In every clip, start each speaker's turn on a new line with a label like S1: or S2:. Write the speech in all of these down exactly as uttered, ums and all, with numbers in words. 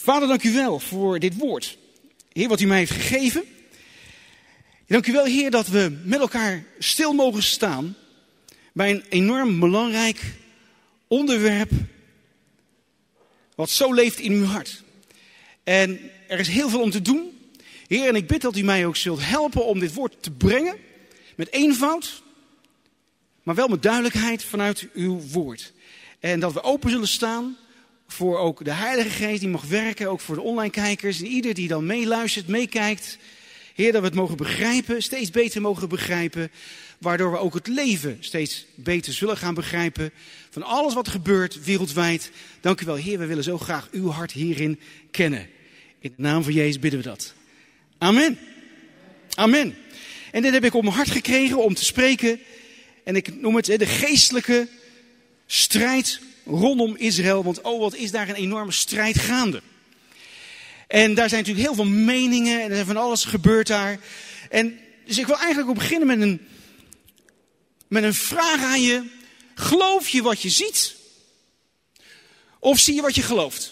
S1: Vader, dank u wel voor dit woord. Heer, wat u mij heeft gegeven. Dank u wel, Heer, dat we met elkaar stil mogen staan bij een enorm belangrijk onderwerp wat zo leeft in uw hart. En er is heel veel om te doen. Heer, en ik bid dat u mij ook zult helpen om dit woord te brengen met eenvoud, maar wel met duidelijkheid vanuit uw woord. En dat we open zullen staan voor ook de Heilige Geest die mag werken, ook voor de online kijkers en ieder die dan meeluistert, meekijkt. Heer, dat we het mogen begrijpen, steeds beter mogen begrijpen, waardoor we ook het leven steeds beter zullen gaan begrijpen van alles wat er gebeurt wereldwijd. Dank u wel, Heer, we willen zo graag uw hart hierin kennen. In de naam van Jezus bidden we dat. Amen. Amen. En dit heb ik op mijn hart gekregen om te spreken. En ik noem het de geestelijke strijd rondom Israël. Want oh, wat is daar een enorme strijd gaande. En daar zijn natuurlijk heel veel meningen en er is van alles gebeurd daar. En dus ik wil eigenlijk ook beginnen met een, met een vraag aan je. Geloof je wat je ziet? Of zie je wat je gelooft?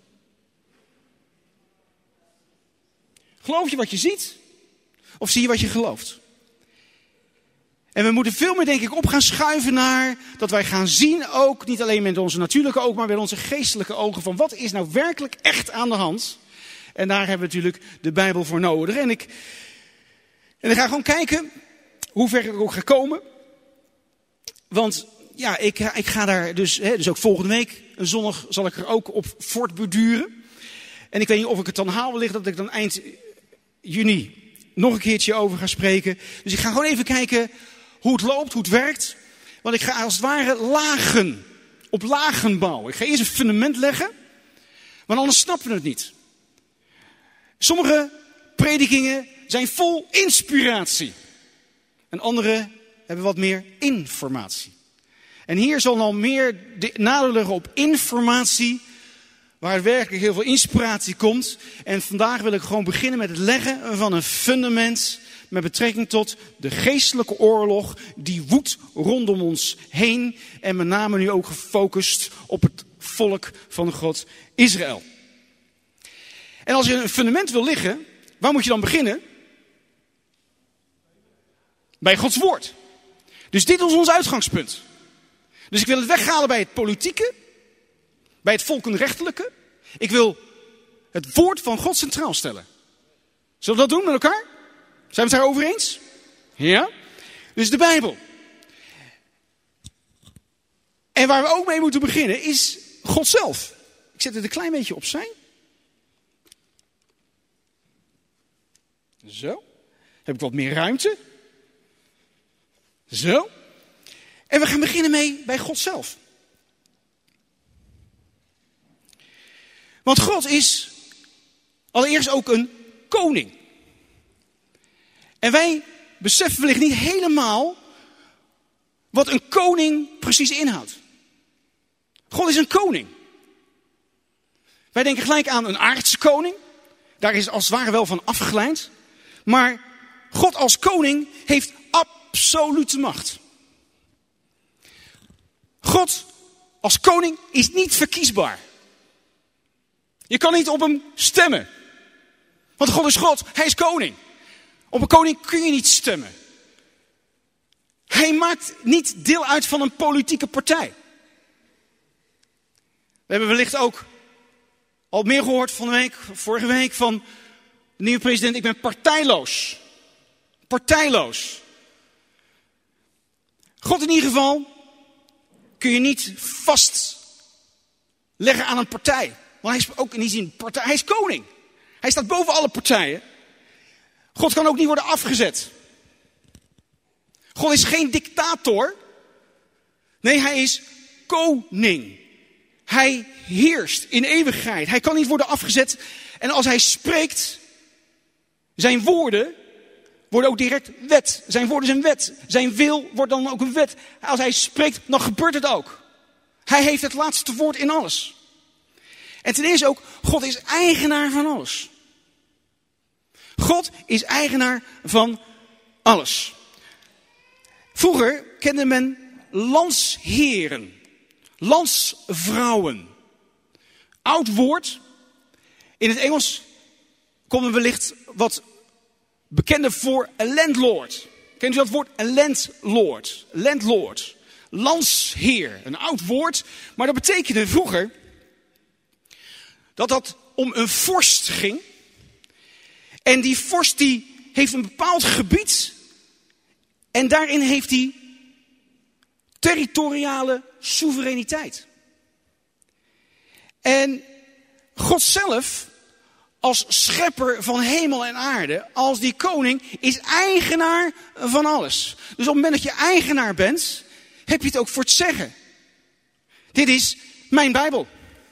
S1: Geloof je wat je ziet? Of zie je wat je gelooft? En we moeten veel meer, denk ik, op gaan schuiven naar dat wij gaan zien ook, niet alleen met onze natuurlijke ogen, maar met onze geestelijke ogen, van wat is nou werkelijk echt aan de hand? En daar hebben we natuurlijk de Bijbel voor nodig. En ik, en ik ga gewoon kijken hoe ver ik ook ga komen. Want ja, ik, ik ga daar dus, hè, dus ook volgende week, een zondag, zal ik er ook op voortborduren. En ik weet niet of ik het dan haal, wellicht dat ik dan eind juni nog een keertje over ga spreken. Dus ik ga gewoon even kijken hoe het loopt, hoe het werkt. Want ik ga als het ware lagen, op lagen bouwen. Ik ga eerst een fundament leggen, want anders snappen we het niet. Sommige predikingen zijn vol inspiratie. En andere hebben wat meer informatie. En hier zal al meer nadruk leggen op informatie, waar werkelijk heel veel inspiratie komt. En vandaag wil ik gewoon beginnen met het leggen van een fundament met betrekking tot de geestelijke oorlog die woedt rondom ons heen. En met name nu ook gefocust op het volk van God Israël. En als je een fundament wil liggen, waar moet je dan beginnen? Bij Gods woord. Dus dit is ons uitgangspunt. Dus ik wil het weghalen bij het politieke, bij het volkenrechtelijke. Ik wil het woord van God centraal stellen. Zullen we dat doen met elkaar? Zijn we het daarover eens? Ja? Dus de Bijbel. En waar we ook mee moeten beginnen is God zelf. Ik zet het een klein beetje opzij. Zo. Heb ik wat meer ruimte. Zo. En we gaan beginnen mee bij God zelf. Want God is allereerst ook een koning. En wij beseffen wellicht niet helemaal wat een koning precies inhoudt. God is een koning. Wij denken gelijk aan een aardse koning. Daar is als het ware wel van afgeleid. Maar God als koning heeft absolute macht. God als koning is niet verkiesbaar. Je kan niet op hem stemmen. Want God is God, hij is koning. Op een koning kun je niet stemmen. Hij maakt niet deel uit van een politieke partij. We hebben wellicht ook al meer gehoord van de week, vorige week van de nieuwe president. Ik ben partijloos. Partijloos. God in ieder geval kun je niet vastleggen aan een partij. Want hij is ook niet in partij. Hij is koning. Hij staat boven alle partijen. God kan ook niet worden afgezet. God is geen dictator. Nee, hij is koning. Hij heerst in eeuwigheid. Hij kan niet worden afgezet. En als hij spreekt, zijn woorden worden ook direct wet. Zijn woorden zijn wet. Zijn wil wordt dan ook een wet. Als hij spreekt, dan gebeurt het ook. Hij heeft het laatste woord in alles. En ten eerste ook, God is eigenaar van alles. God is eigenaar van alles. Vroeger kende men landsheren, landsvrouwen. Oud woord. In het Engels komen we wellicht wat bekender voor een landlord. Kent u dat woord? Een landlord. Landlord. Landsheer. Een oud woord. Maar dat betekende vroeger dat dat om een vorst ging. En die vorst die heeft een bepaald gebied. En daarin heeft hij territoriale soevereiniteit. En God zelf, als schepper van hemel en aarde, als die koning, is eigenaar van alles. Dus op het moment dat je eigenaar bent, heb je het ook voor het zeggen. Dit is mijn Bijbel.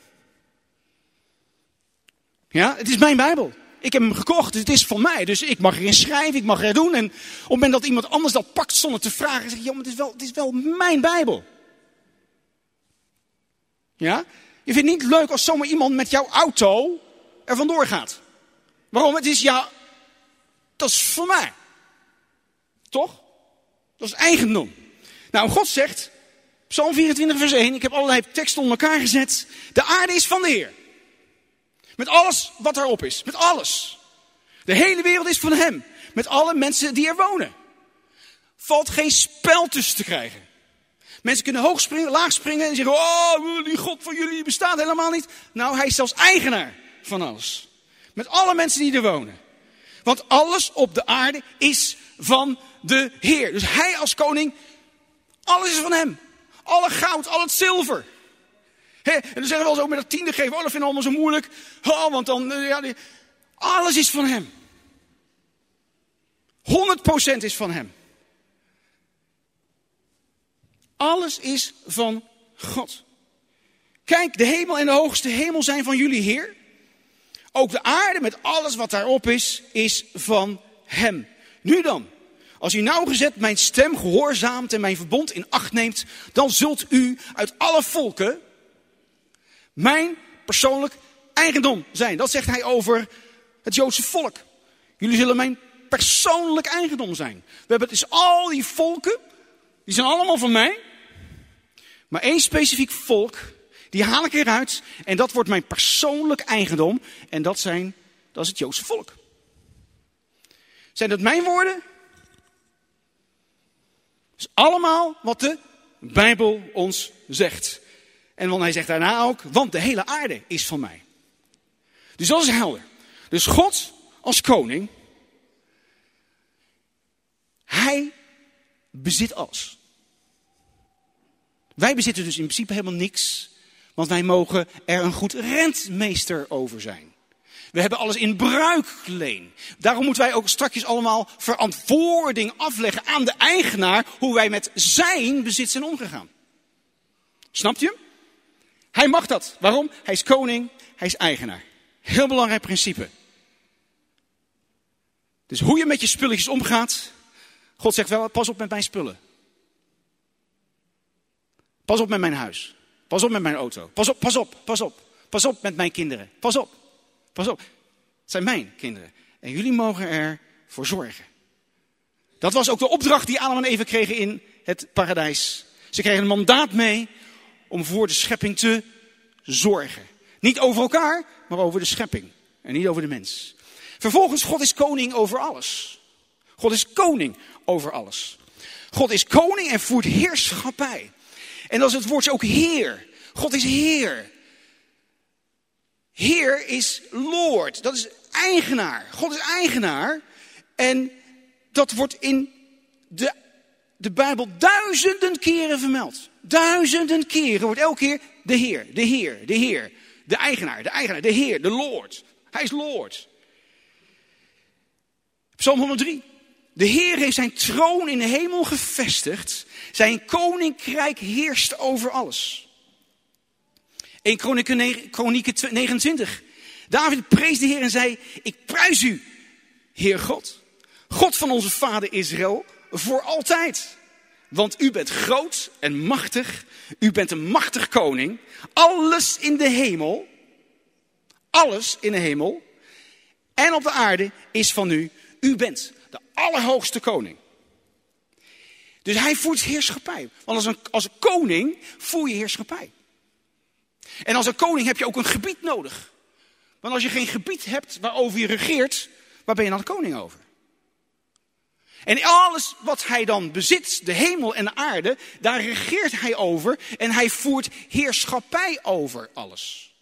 S1: Ja, het is mijn Bijbel. Ik heb hem gekocht, dus het is van mij. Dus ik mag erin schrijven, ik mag er doen. En op het moment dat iemand anders dat pakt zonder te vragen, zeg je, ja, maar het is wel, het is wel mijn Bijbel. Ja? Je vindt het niet leuk als zomaar iemand met jouw auto er vandoor gaat. Waarom? Het is, ja, dat is voor mij. Toch? Dat is eigendom. Nou, God zegt, Psalm vierentwintig vers één, ik heb allerlei teksten onder elkaar gezet. De aarde is van de Heer. Met alles wat erop is. Met alles. De hele wereld is van hem. Met alle mensen die er wonen. Valt geen spel tussen te krijgen. Mensen kunnen hoog springen, laag springen en zeggen, oh, die God van jullie bestaat helemaal niet. Nou, hij is zelfs eigenaar van alles. Met alle mensen die er wonen. Want alles op de aarde is van de Heer. Dus hij als koning, alles is van hem. Alle goud, al het zilver. He, en dan zeggen we wel zo met dat tiende geven, oh, dat vinden we allemaal zo moeilijk. Oh, want dan, uh, ja, die, alles is van hem. honderd procent is van hem. Alles is van God. Kijk, de hemel en de hoogste hemel zijn van jullie Heer. Ook de aarde met alles wat daarop is, is van hem. Nu dan, als u nauwgezet mijn stem gehoorzaamt en mijn verbond in acht neemt, dan zult u uit alle volken mijn persoonlijk eigendom zijn. Dat zegt hij over het Joodse volk. Jullie zullen mijn persoonlijk eigendom zijn. We hebben dus al die volken, die zijn allemaal van mij. Maar één specifiek volk, die haal ik eruit. En dat wordt mijn persoonlijk eigendom. En dat, zijn, dat is het Joodse volk. Zijn dat mijn woorden? Dat is allemaal wat de Bijbel ons zegt. En want hij zegt daarna ook, want de hele aarde is van mij. Dus dat is helder. Dus God als koning, hij bezit alles. Wij bezitten dus in principe helemaal niks, want wij mogen er een goed rentmeester over zijn. We hebben alles in bruikleen. Daarom moeten wij ook straks allemaal verantwoording afleggen aan de eigenaar hoe wij met zijn bezit zijn omgegaan. Snap je? Hij mag dat. Waarom? Hij is koning, hij is eigenaar. Heel belangrijk principe. Dus hoe je met je spulletjes omgaat. God zegt wel, pas op met mijn spullen. Pas op met mijn huis. Pas op met mijn auto. Pas op, pas op, pas op. Pas op met mijn kinderen. Pas op, pas op. Het zijn mijn kinderen. En jullie mogen ervoor zorgen. Dat was ook de opdracht die Adam en Eva kregen in het paradijs. Ze kregen een mandaat mee om voor de schepping te zorgen. Niet over elkaar, maar over de schepping. En niet over de mens. Vervolgens, God is koning over alles. God is koning over alles. God is koning en voert heerschappij. En dat is het woordje ook Heer. God is Heer. Heer is Lord. Dat is eigenaar. God is eigenaar. En dat wordt in de, de Bijbel duizenden keren vermeld. Duizenden keren wordt elke keer de Heer, de Heer, de Heer. De eigenaar, de eigenaar, de Heer, de Lord. Hij is Lord. Psalm honderddrie. De Heer heeft zijn troon in de hemel gevestigd. Zijn koninkrijk heerst over alles. In Kronieken negenentwintig. David prees de Heer en zei, ik prijs u, Heer God. God van onze vader Israël, voor altijd. Want u bent groot en machtig. U bent een machtig koning. Alles in de hemel, alles in de hemel en op de aarde is van u. U bent de allerhoogste koning. Dus hij voert heerschappij. Want als een, als een koning voer je heerschappij. En als een koning heb je ook een gebied nodig. Want als je geen gebied hebt waarover je regeert, waar ben je dan de koning over? En alles wat hij dan bezit, de hemel en de aarde, daar regeert hij over en hij voert heerschappij over alles.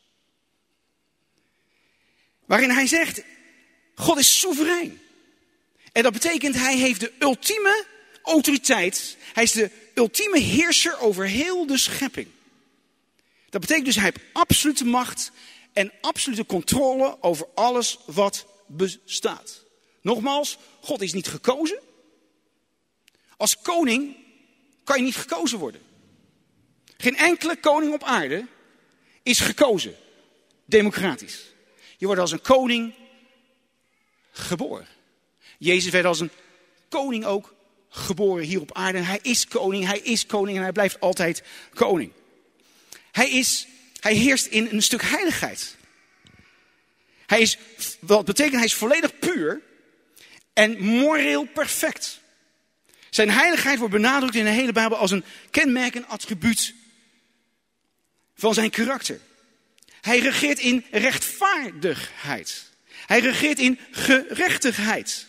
S1: Waarin hij zegt, God is soeverein. En dat betekent, hij heeft de ultieme autoriteit. Hij is de ultieme heerser over heel de schepping. Dat betekent dus, hij heeft absolute macht en absolute controle over alles wat bestaat. Nogmaals, God is niet gekozen. Als koning kan je niet gekozen worden. Geen enkele koning op aarde is gekozen, democratisch. Je wordt als een koning geboren. Jezus werd als een koning ook geboren hier op aarde. En hij is koning, hij is koning en hij blijft altijd koning. Hij, is, hij heerst in een stuk heiligheid. Hij is, wat betekent, hij is volledig puur en moreel perfect. Zijn heiligheid wordt benadrukt in de hele Bijbel als een kenmerkend attribuut van zijn karakter. Hij regeert in rechtvaardigheid. Hij regeert in gerechtigheid.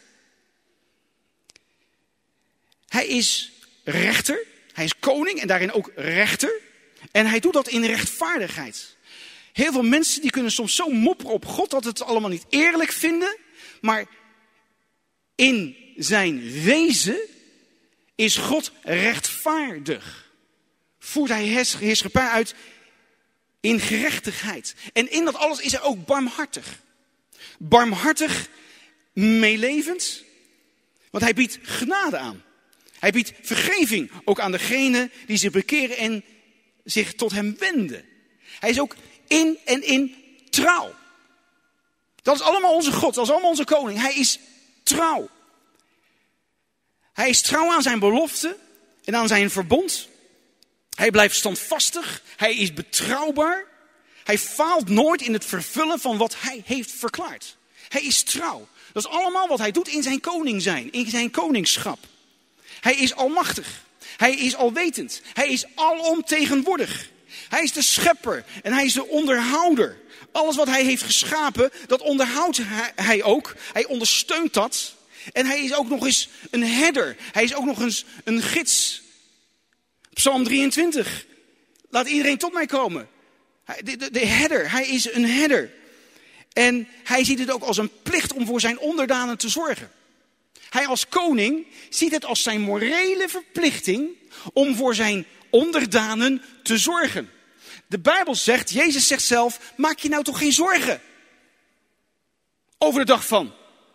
S1: Hij is rechter, hij is koning en daarin ook rechter. En hij doet dat in rechtvaardigheid. Heel veel mensen die kunnen soms zo mopperen op God dat het allemaal niet eerlijk vinden. Maar in zijn wezen is God rechtvaardig. Voert hij heerschappij uit in gerechtigheid. En in dat alles is hij ook barmhartig. Barmhartig, meelevend. Want hij biedt genade aan. Hij biedt vergeving ook aan degenen die zich bekeren en zich tot hem wenden. Hij is ook in en in trouw. Dat is allemaal onze God, dat is allemaal onze koning. Hij is trouw. Hij is trouw aan zijn belofte en aan zijn verbond. Hij blijft standvastig. Hij is betrouwbaar. Hij faalt nooit in het vervullen van wat hij heeft verklaard. Hij is trouw. Dat is allemaal wat hij doet in zijn koning zijn, in zijn koningschap. Hij is almachtig. Hij is alwetend. Hij is alomtegenwoordig. Hij is de schepper en hij is de onderhouder. Alles wat hij heeft geschapen, dat onderhoudt hij ook. Hij ondersteunt dat. En hij is ook nog eens een herder. Hij is ook nog eens een gids. Psalm drieëntwintig. Laat iedereen tot mij komen. De, de, de herder, hij is een herder. En hij ziet het ook als een plicht om voor zijn onderdanen te zorgen. Hij als koning ziet het als zijn morele verplichting om voor zijn onderdanen te zorgen. De Bijbel zegt, Jezus zegt zelf, maak je nou toch geen zorgen over de dag van.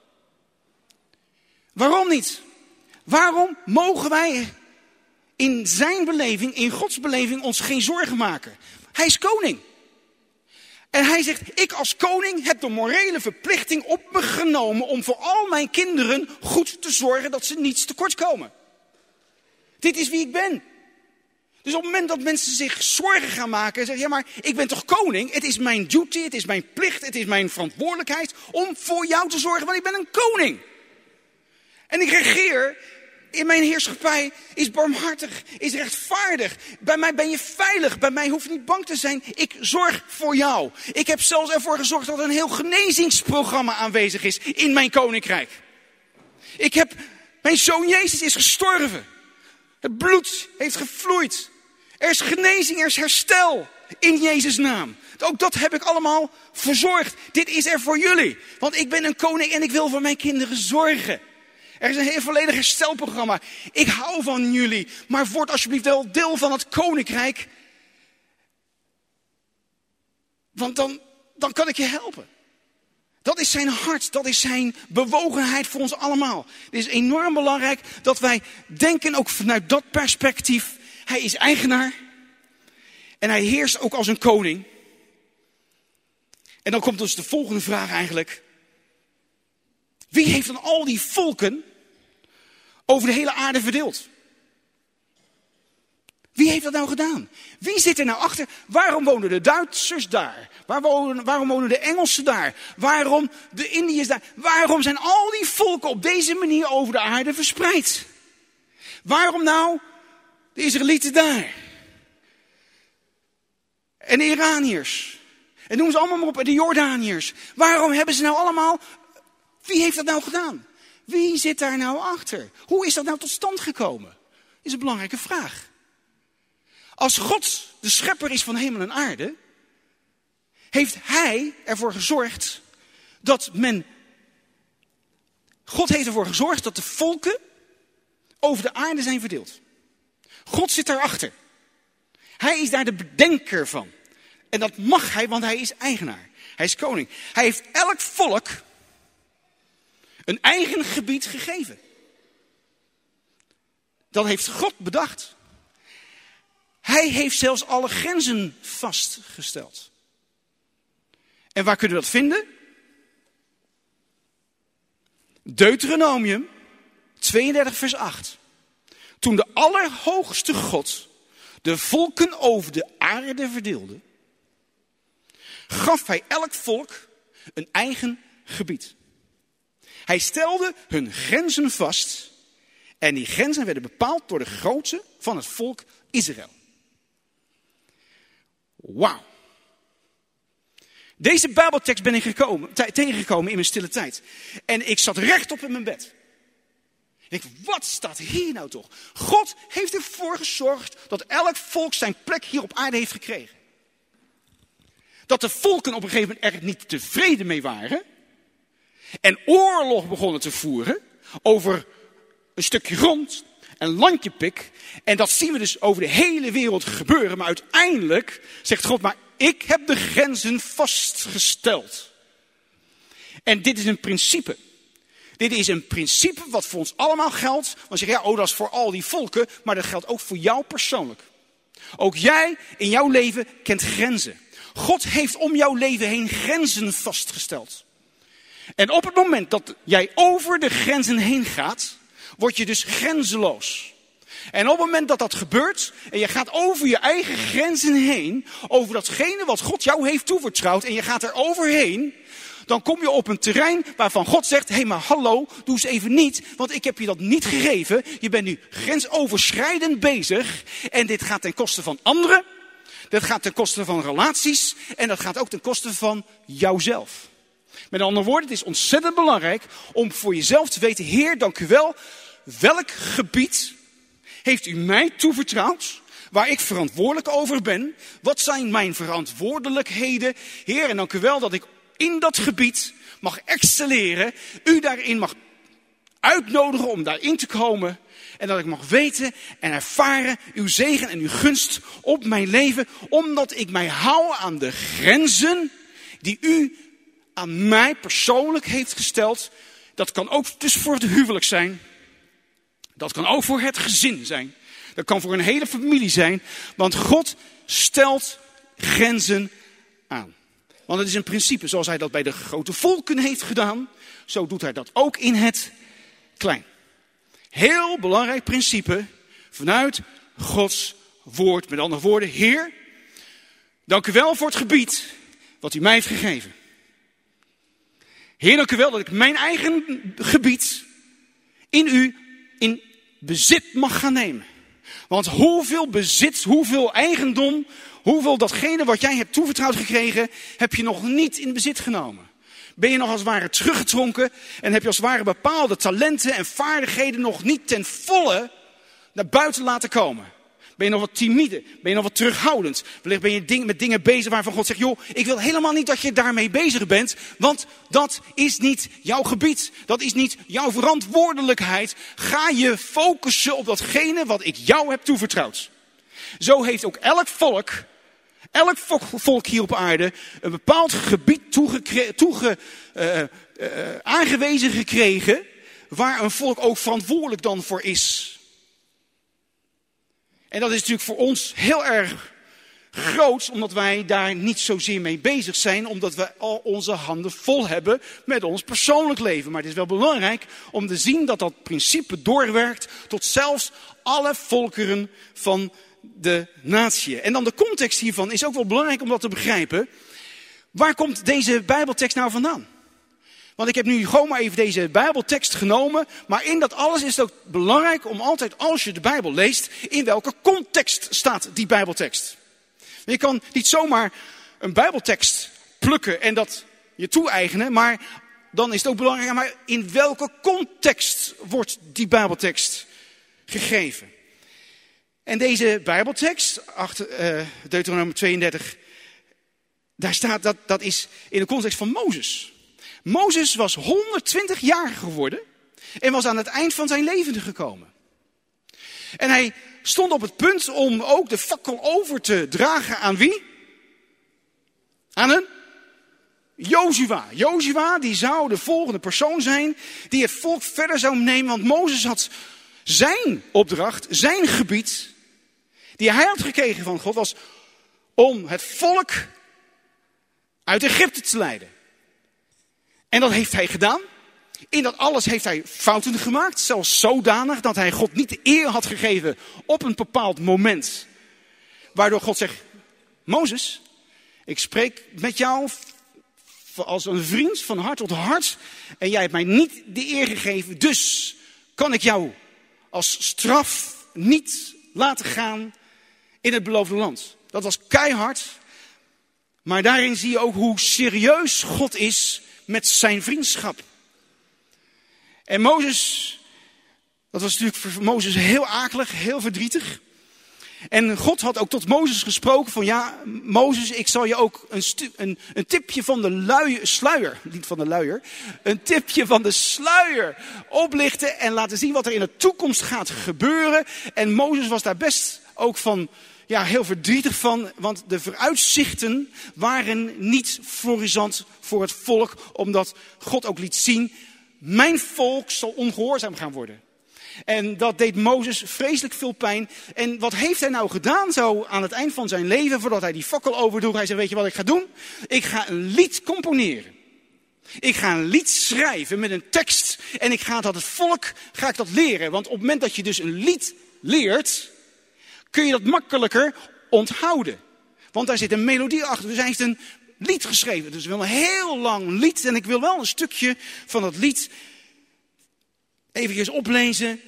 S1: Waarom niet? Waarom mogen wij in zijn beleving, in Gods beleving, ons geen zorgen maken? Hij is koning. En hij zegt, ik als koning heb de morele verplichting op me genomen om voor al mijn kinderen goed te zorgen dat ze niets tekort komen. Dit is wie ik ben. Dus op het moment dat mensen zich zorgen gaan maken en zeggen, ja maar ik ben toch koning? Het is mijn duty, het is mijn plicht, het is mijn verantwoordelijkheid om voor jou te zorgen, want ik ben een koning. En ik regeer in mijn heerschappij, is barmhartig, is rechtvaardig. Bij mij ben je veilig, bij mij hoef je niet bang te zijn. Ik zorg voor jou. Ik heb zelfs ervoor gezorgd dat er een heel genezingsprogramma aanwezig is in mijn koninkrijk. Ik heb, mijn zoon Jezus is gestorven. Het bloed heeft gevloeid. Er is genezing, er is herstel in Jezus' naam. Ook dat heb ik allemaal verzorgd. Dit is er voor jullie. Want ik ben een koning en ik wil voor mijn kinderen zorgen. Er is een heel volledig herstelprogramma. Ik hou van jullie, maar word alsjeblieft wel deel van het koninkrijk. Want dan, dan kan ik je helpen. Dat is zijn hart, dat is zijn bewogenheid voor ons allemaal. Het is enorm belangrijk dat wij denken ook vanuit dat perspectief. Hij is eigenaar en hij heerst ook als een koning. En dan komt dus de volgende vraag eigenlijk. Wie heeft dan al die volken over de hele aarde verdeeld? Wie heeft dat nou gedaan? Wie zit er nou achter? Waarom wonen de Duitsers daar? Waarom, waarom wonen de Engelsen daar? Waarom de Indiërs daar? Waarom zijn al die volken op deze manier over de aarde verspreid? Waarom nou de Israëlieten daar? En de Iraniërs? En noem ze allemaal maar op, de Jordaniërs. Waarom hebben ze nou allemaal... Wie heeft dat nou gedaan? Wie zit daar nou achter? Hoe is dat nou tot stand gekomen? Is een belangrijke vraag. Als God de schepper is van hemel en aarde, heeft hij ervoor gezorgd dat men... God heeft ervoor gezorgd dat de volken over de aarde zijn verdeeld. God zit daarachter. Hij is daar de bedenker van. En dat mag hij, want hij is eigenaar. Hij is koning. Hij heeft elk volk een eigen gebied gegeven. Dat heeft God bedacht. Hij heeft zelfs alle grenzen vastgesteld. En waar kunnen we dat vinden? Deuteronomium tweeëndertig vers acht. Toen de Allerhoogste God de volken over de aarde verdeelde, gaf hij elk volk een eigen gebied. Hij stelde hun grenzen vast en die grenzen werden bepaald door de grootte van het volk Israël. Wauw. Deze Bijbeltekst ben ik gekomen, t- tegengekomen in mijn stille tijd. En ik zat rechtop in mijn bed. Ik dacht, wat staat hier nou toch? God heeft ervoor gezorgd dat elk volk zijn plek hier op aarde heeft gekregen. Dat de volken op een gegeven moment er niet tevreden mee waren. En oorlog begonnen te voeren over een stukje grond, een landje pik. En dat zien we dus over de hele wereld gebeuren. Maar uiteindelijk zegt God, maar ik heb de grenzen vastgesteld. En dit is een principe. Dit is een principe wat voor ons allemaal geldt. Want zeg je, ja, oh, dat is voor al die volken. Maar dat geldt ook voor jou persoonlijk. Ook jij in jouw leven kent grenzen. God heeft om jouw leven heen grenzen vastgesteld. En op het moment dat jij over de grenzen heen gaat, word je dus grenzeloos. En op het moment dat dat gebeurt, en je gaat over je eigen grenzen heen, over datgene wat God jou heeft toevertrouwd, en je gaat er overheen, dan kom je op een terrein waarvan God zegt, hé hey, maar hallo, doe eens even niet, want ik heb je dat niet gegeven. Je bent nu grensoverschrijdend bezig en dit gaat ten koste van anderen, dat gaat ten koste van relaties en dat gaat ook ten koste van jouzelf. Met andere woorden, het is ontzettend belangrijk om voor jezelf te weten, Heer, dank u wel, welk gebied heeft u mij toevertrouwd, waar ik verantwoordelijk over ben? Wat zijn mijn verantwoordelijkheden? Heer, en dank u wel dat ik in dat gebied mag excelleren, u daarin mag uitnodigen om daarin te komen. En dat ik mag weten en ervaren uw zegen en uw gunst op mijn leven, omdat ik mij hou aan de grenzen die u aan mij persoonlijk heeft gesteld. Dat kan ook dus voor het huwelijk zijn. Dat kan ook voor het gezin zijn. Dat kan voor een hele familie zijn. Want God stelt grenzen aan. Want het is een principe, zoals hij dat bij de grote volken heeft gedaan, zo doet hij dat ook in het klein. Heel belangrijk principe vanuit Gods woord. Met andere woorden, Heer, dank u wel voor het gebied wat u mij heeft gegeven. Heer, dank u wel dat ik mijn eigen gebied in u in bezit mag gaan nemen. Want hoeveel bezit, hoeveel eigendom, hoeveel datgene wat jij hebt toevertrouwd gekregen, heb je nog niet in bezit genomen. Ben je nog als het ware teruggetrokken en heb je als het ware bepaalde talenten en vaardigheden nog niet ten volle naar buiten laten komen. Ben je nog wat timide? Ben je nog wat terughoudend? Wellicht ben je ding, met dingen bezig waarvan God zegt, joh, ik wil helemaal niet dat je daarmee bezig bent, want dat is niet jouw gebied. Dat is niet jouw verantwoordelijkheid. Ga je focussen op datgene wat ik jou heb toevertrouwd. Zo heeft ook elk volk, elk volk hier op aarde een bepaald gebied toegekre- toege, uh, uh, aangewezen gekregen, waar een volk ook verantwoordelijk dan voor is. En dat is natuurlijk voor ons heel erg groot, omdat wij daar niet zozeer mee bezig zijn, omdat we al onze handen vol hebben met ons persoonlijk leven. Maar het is wel belangrijk om te zien dat dat principe doorwerkt tot zelfs alle volkeren van de natie. En dan de context hiervan is ook wel belangrijk om dat te begrijpen. Waar komt deze Bijbeltekst nou vandaan? Want ik heb nu gewoon maar even deze Bijbeltekst genomen. Maar in dat alles is het ook belangrijk om altijd, als je de Bijbel leest, in welke context staat die Bijbeltekst. Je kan niet zomaar een Bijbeltekst plukken en dat je toe-eigenen. Maar dan is het ook belangrijk, maar in welke context wordt die Bijbeltekst gegeven? En deze Bijbeltekst, achter, uh, Deuteronomium tweeëndertig, daar staat dat, dat is in de context van Mozes. Mozes was honderdtwintig jaar geworden en was aan het eind van zijn leven gekomen. En hij stond op het punt om ook de fakkel over te dragen aan wie? Aan een Jozua. Jozua die zou de volgende persoon zijn die het volk verder zou nemen. Want Mozes had zijn opdracht, zijn gebied, die hij had gekregen van God, was om het volk uit Egypte te leiden. En dat heeft hij gedaan. In dat alles heeft hij fouten gemaakt. Zelfs zodanig dat hij God niet de eer had gegeven op een bepaald moment. Waardoor God zegt, Mozes, ik spreek met jou als een vriend van hart tot hart. En jij hebt mij niet de eer gegeven. Dus kan ik jou als straf niet laten gaan in het beloofde land. Dat was keihard. Maar daarin zie je ook hoe serieus God is met zijn vriendschap. En Mozes, dat was natuurlijk voor Mozes heel akelig, heel verdrietig. En God had ook tot Mozes gesproken van ja, Mozes, ik zal je ook een, stu- een, een tipje van de luier, sluier, niet van de luier, een tipje van de sluier oplichten en laten zien wat er in de toekomst gaat gebeuren. En Mozes was daar best ook van, ja, heel verdrietig van, want de vooruitzichten waren niet florisant voor het volk, omdat God ook liet zien, mijn volk zal ongehoorzaam gaan worden. En dat deed Mozes vreselijk veel pijn. En wat heeft hij nou gedaan zo aan het eind van zijn leven, voordat hij die fakkel overdroeg? Hij zei, weet je wat ik ga doen? Ik ga een lied componeren. Ik ga een lied schrijven met een tekst. En ik ga dat het volk, ga ik dat leren. Want op het moment dat je dus een lied leert, kun je dat makkelijker onthouden. Want daar zit een melodie achter. Dus hij heeft een lied geschreven. Dus wel een heel lang lied. En ik wil wel een stukje van dat lied even oplezen.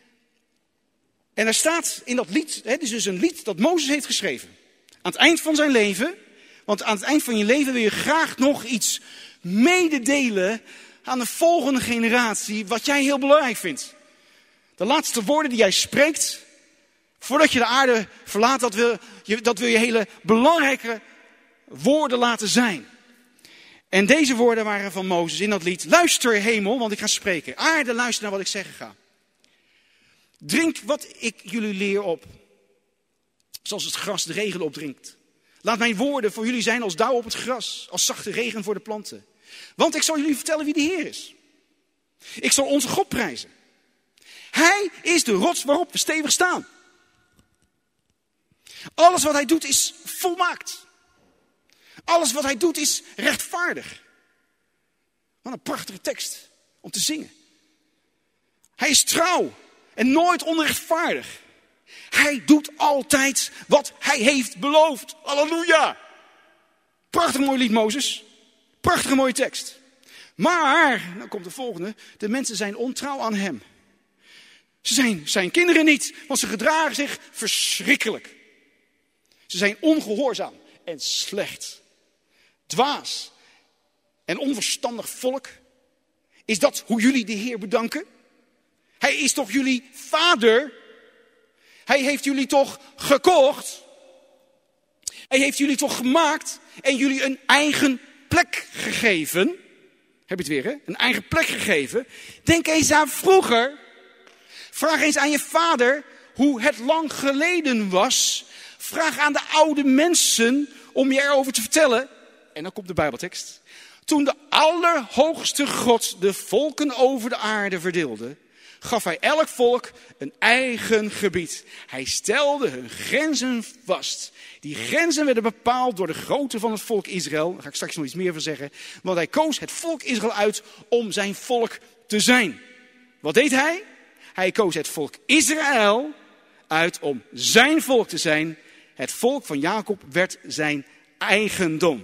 S1: En er staat in dat lied, het is dus een lied dat Mozes heeft geschreven. Aan het eind van zijn leven. Want aan het eind van je leven wil je graag nog iets mededelen aan de volgende generatie. Wat jij heel belangrijk vindt. De laatste woorden die jij spreekt, voordat je de aarde verlaat, dat wil je, dat wil je hele belangrijke woorden laten zijn. En deze woorden waren van Mozes in dat lied. Luister hemel, want ik ga spreken. Aarde, luister naar wat ik zeggen ga. Drink wat ik jullie leer op. Zoals het gras de regen opdrinkt. Laat mijn woorden voor jullie zijn als dauw op het gras. Als zachte regen voor de planten. Want ik zal jullie vertellen wie de Heer is. Ik zal onze God prijzen. Hij is de rots waarop we stevig staan. Alles wat hij doet is volmaakt. Alles wat hij doet is rechtvaardig. Wat een prachtige tekst om te zingen. Hij is trouw en nooit onrechtvaardig. Hij doet altijd wat hij heeft beloofd. Halleluja. Prachtig mooi lied, Mozes. Prachtige mooie tekst. Maar, dan komt de volgende. De mensen zijn ontrouw aan hem. Ze zijn zijn kinderen niet, want ze gedragen zich verschrikkelijk. Ze zijn ongehoorzaam en slecht. Dwaas en onverstandig volk. Is dat hoe jullie de Heer bedanken? Hij is toch jullie vader? Hij heeft jullie toch gekocht? Hij heeft jullie toch gemaakt en jullie een eigen plek gegeven? Heb je het weer, hè? Een eigen plek gegeven. Denk eens aan vroeger. Vraag eens aan je vader hoe het lang geleden was. Vraag aan de oude mensen om je erover te vertellen. En dan komt de Bijbeltekst. Toen de Allerhoogste God de volken over de aarde verdeelde, gaf hij elk volk een eigen gebied. Hij stelde hun grenzen vast. Die grenzen werden bepaald door de grootte van het volk Israël. Daar ga ik straks nog iets meer van zeggen. Want hij koos het volk Israël uit om zijn volk te zijn. Wat deed hij? Hij koos het volk Israël uit om zijn volk te zijn. Het volk van Jacob werd zijn eigendom.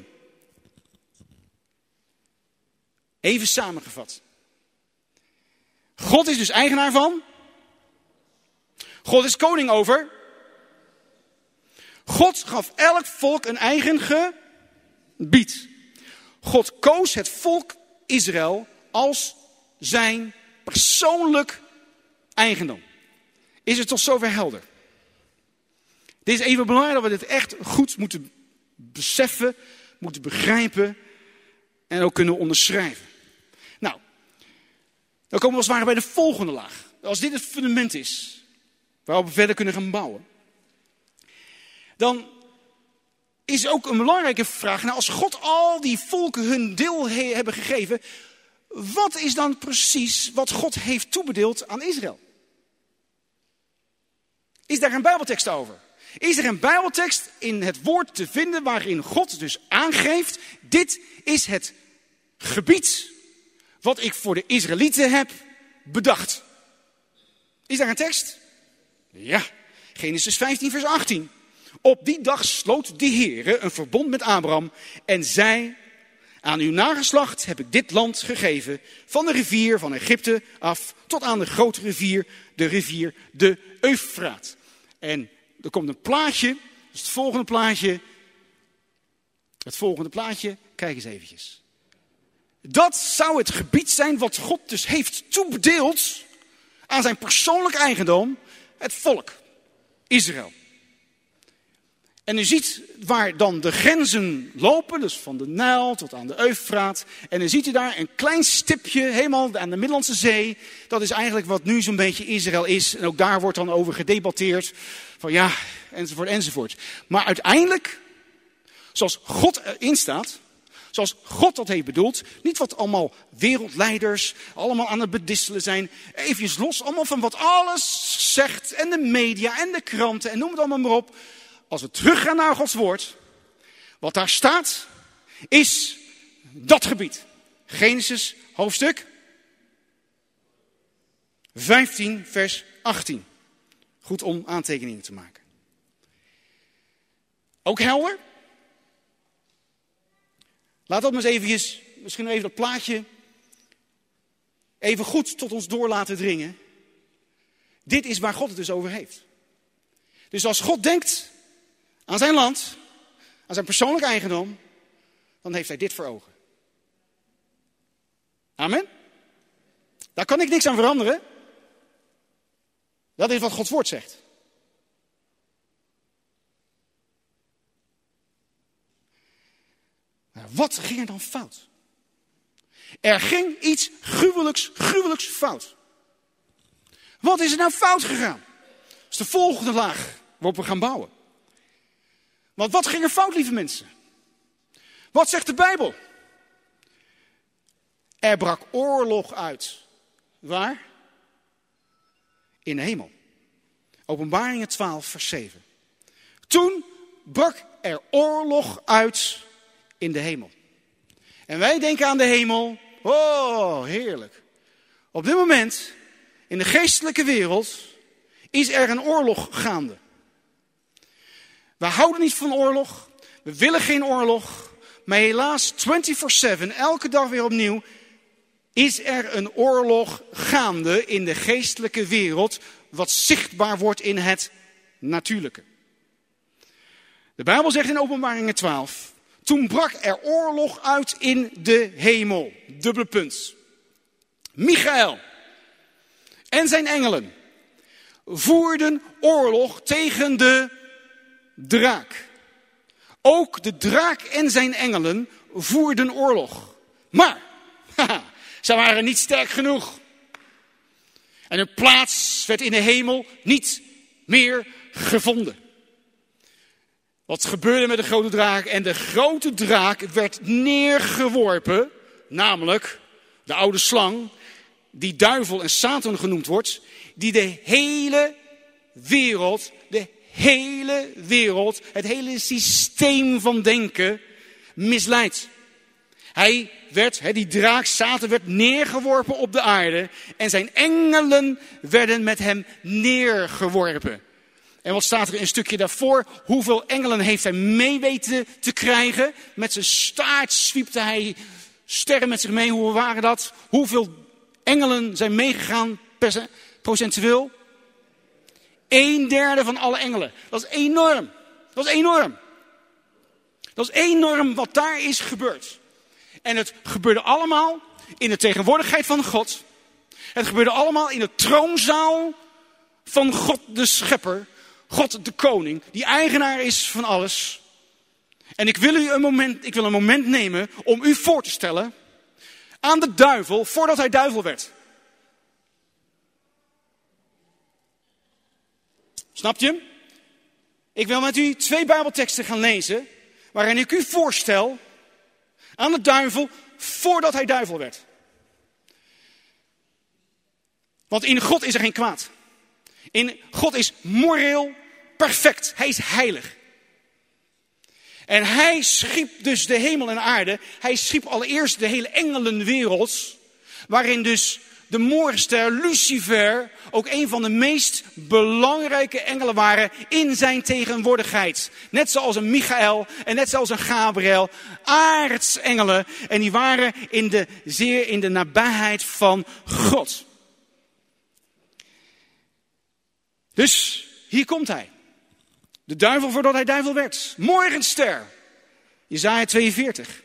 S1: Even samengevat. God is dus eigenaar van. God is koning over. God gaf elk volk een eigen gebied. God koos het volk Israël als zijn persoonlijk eigendom. Is het tot zover helder? Dit is even belangrijk dat we dit echt goed moeten beseffen, moeten begrijpen en ook kunnen onderschrijven. Nou, dan komen we als het ware bij de volgende laag. Als dit het fundament is, waarop we verder kunnen gaan bouwen, dan is ook een belangrijke vraag. Nou, als God al die volken hun deel he- hebben gegeven, wat is dan precies wat God heeft toebedeeld aan Israël? Is daar een Bijbeltekst over? Is er een Bijbeltekst in het woord te vinden waarin God dus aangeeft, dit is het gebied wat ik voor de Israëlieten heb bedacht? Is daar een tekst? Ja, Genesis vijftien vers achttien. Op die dag sloot de Heere een verbond met Abraham en zei, aan uw nageslacht heb ik dit land gegeven, van de rivier van Egypte af tot aan de grote rivier, de rivier de Eufraat. En er komt een plaatje, dat is het volgende plaatje. Het volgende plaatje, kijk eens eventjes. Dat zou het gebied zijn wat God dus heeft toebedeeld aan zijn persoonlijk eigendom, het volk Israël. En u ziet waar dan de grenzen lopen, dus van de Nijl tot aan de Eufraat. En dan ziet u daar een klein stipje, helemaal aan de Middellandse Zee. Dat is eigenlijk wat nu zo'n beetje Israël is. En ook daar wordt dan over gedebatteerd. Van ja, enzovoort, enzovoort. Maar uiteindelijk, zoals God erin staat, zoals God dat heeft bedoeld. Niet wat allemaal wereldleiders allemaal aan het bedisselen zijn. Even los allemaal van wat alles zegt. En de media en de kranten en noem het allemaal maar op. Als we teruggaan naar Gods woord, wat daar staat, is dat gebied. Genesis hoofdstuk vijftien vers achttien. Goed om aantekeningen te maken. Ook helder? Laat dat maar eens eventjes, misschien even dat plaatje, even goed tot ons door laten dringen. Dit is waar God het dus over heeft. Dus als God denkt aan zijn land, aan zijn persoonlijk eigendom, dan heeft hij dit voor ogen. Amen? Daar kan ik niks aan veranderen. Dat is wat Gods woord zegt. Maar wat ging er dan fout? Er ging iets gruwelijks, gruwelijks fout. Wat is er nou fout gegaan? Dat is de volgende laag waarop we gaan bouwen. Want wat ging er fout, lieve mensen? Wat zegt de Bijbel? Er brak oorlog uit. Waar? In de hemel. Openbaringen twaalf, vers zeven. Toen brak er oorlog uit in de hemel. En wij denken aan de hemel. Oh, heerlijk. Op dit moment, in de geestelijke wereld, is er een oorlog gaande. We houden niet van oorlog. We willen geen oorlog. Maar helaas, vierentwintig zeven, elke dag weer opnieuw, is er een oorlog gaande in de geestelijke wereld, wat zichtbaar wordt in het natuurlijke. De Bijbel zegt in Openbaringen twaalf, toen brak er oorlog uit in de hemel. Dubbele punt. Michael en zijn engelen voerden oorlog tegen de draak. Ook de draak en zijn engelen voerden oorlog. Maar, haha, ze waren niet sterk genoeg. En hun plaats werd in de hemel niet meer gevonden. Wat gebeurde met de grote draak? En de grote draak werd neergeworpen, namelijk de oude slang, die duivel en Satan genoemd wordt, die de hele wereld, de hele wereld, het hele systeem van denken misleidt. Hij werd, die draak Satan werd neergeworpen op de aarde en zijn engelen werden met hem neergeworpen. En wat staat er een stukje daarvoor? Hoeveel engelen heeft hij mee weten te krijgen? Met zijn staart zwiepte hij sterren met zich mee. Hoe waren dat? Hoeveel engelen zijn meegegaan procentueel? Een derde van alle engelen. Dat is enorm. Dat is enorm. Dat is enorm wat daar is gebeurd. En het gebeurde allemaal in de tegenwoordigheid van God. Het gebeurde allemaal in de troonzaal van God de Schepper. God de Koning, die eigenaar is van alles. En ik wil u een moment, ik wil een moment nemen om u voor te stellen aan de duivel voordat hij duivel werd. Snap je? Ik wil met u twee Bijbelteksten gaan lezen waarin ik u voorstel aan de duivel voordat hij duivel werd. Want in God is er geen kwaad. In God is moreel perfect. Hij is heilig. En hij schiep dus de hemel en aarde. Hij schiep allereerst de hele engelenwereld. Waarin dus de morgenster Lucifer ook een van de meest belangrijke engelen waren in zijn tegenwoordigheid. Net zoals een Michael en net zoals een Gabriel. Aartsengelen. En die waren in de, zeer in de nabijheid van God. Dus hier komt hij. De duivel voordat hij duivel werd. Morgenster. Jesaja tweeënveertig.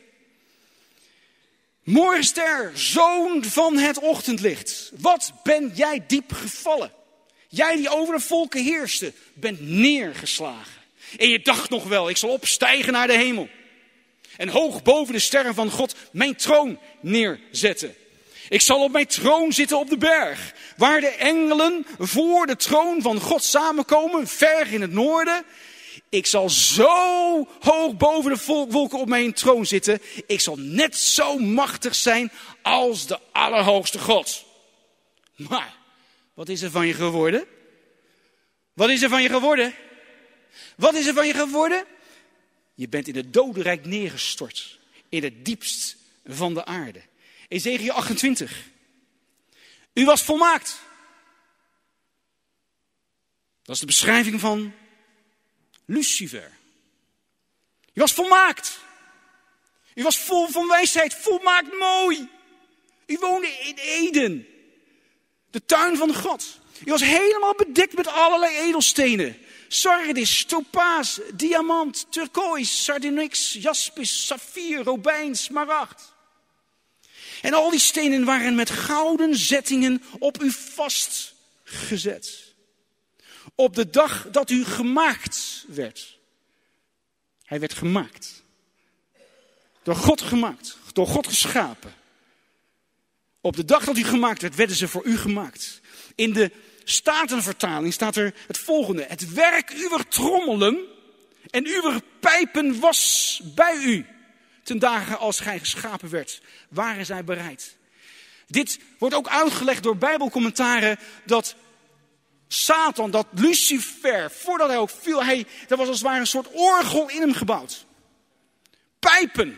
S1: Morgenster, zoon van het ochtendlicht. Wat ben jij diep gevallen. Jij die over de volken heerste, bent neergeslagen. En je dacht nog wel, ik zal opstijgen naar de hemel. En hoog boven de sterren van God mijn troon neerzetten. Ik zal op mijn troon zitten op de berg, waar de engelen voor de troon van God samenkomen, ver in het noorden. Ik zal zo hoog boven de wolken op mijn troon zitten. Ik zal net zo machtig zijn als de Allerhoogste God. Maar, wat is er van je geworden? Wat is er van je geworden? Wat is er van je geworden? Je bent in het dodenrijk neergestort, in het diepst van de aarde. Ezechiël achtentwintig. U was volmaakt. Dat is de beschrijving van Lucifer. U was volmaakt. U was vol van wijsheid, volmaakt mooi. U woonde in Eden, de tuin van God. U was helemaal bedekt met allerlei edelstenen. Sardis, topaas, diamant, turkoois, sardonyx, jaspis, saffier, robijn, smaragd. En al die stenen waren met gouden zettingen op u vastgezet. Op de dag dat u gemaakt werd. Hij werd gemaakt. Door God gemaakt. Door God geschapen. Op de dag dat u gemaakt werd, werden ze voor u gemaakt. In de Statenvertaling staat er het volgende. Het werk uwer trommelen en uwer pijpen was bij u. Ten dagen als gij geschapen werd, waren zij bereid. Dit wordt ook uitgelegd door Bijbelcommentaren dat Satan, dat Lucifer, voordat hij ook viel, hij, dat was als het ware een soort orgel in hem gebouwd. Pijpen.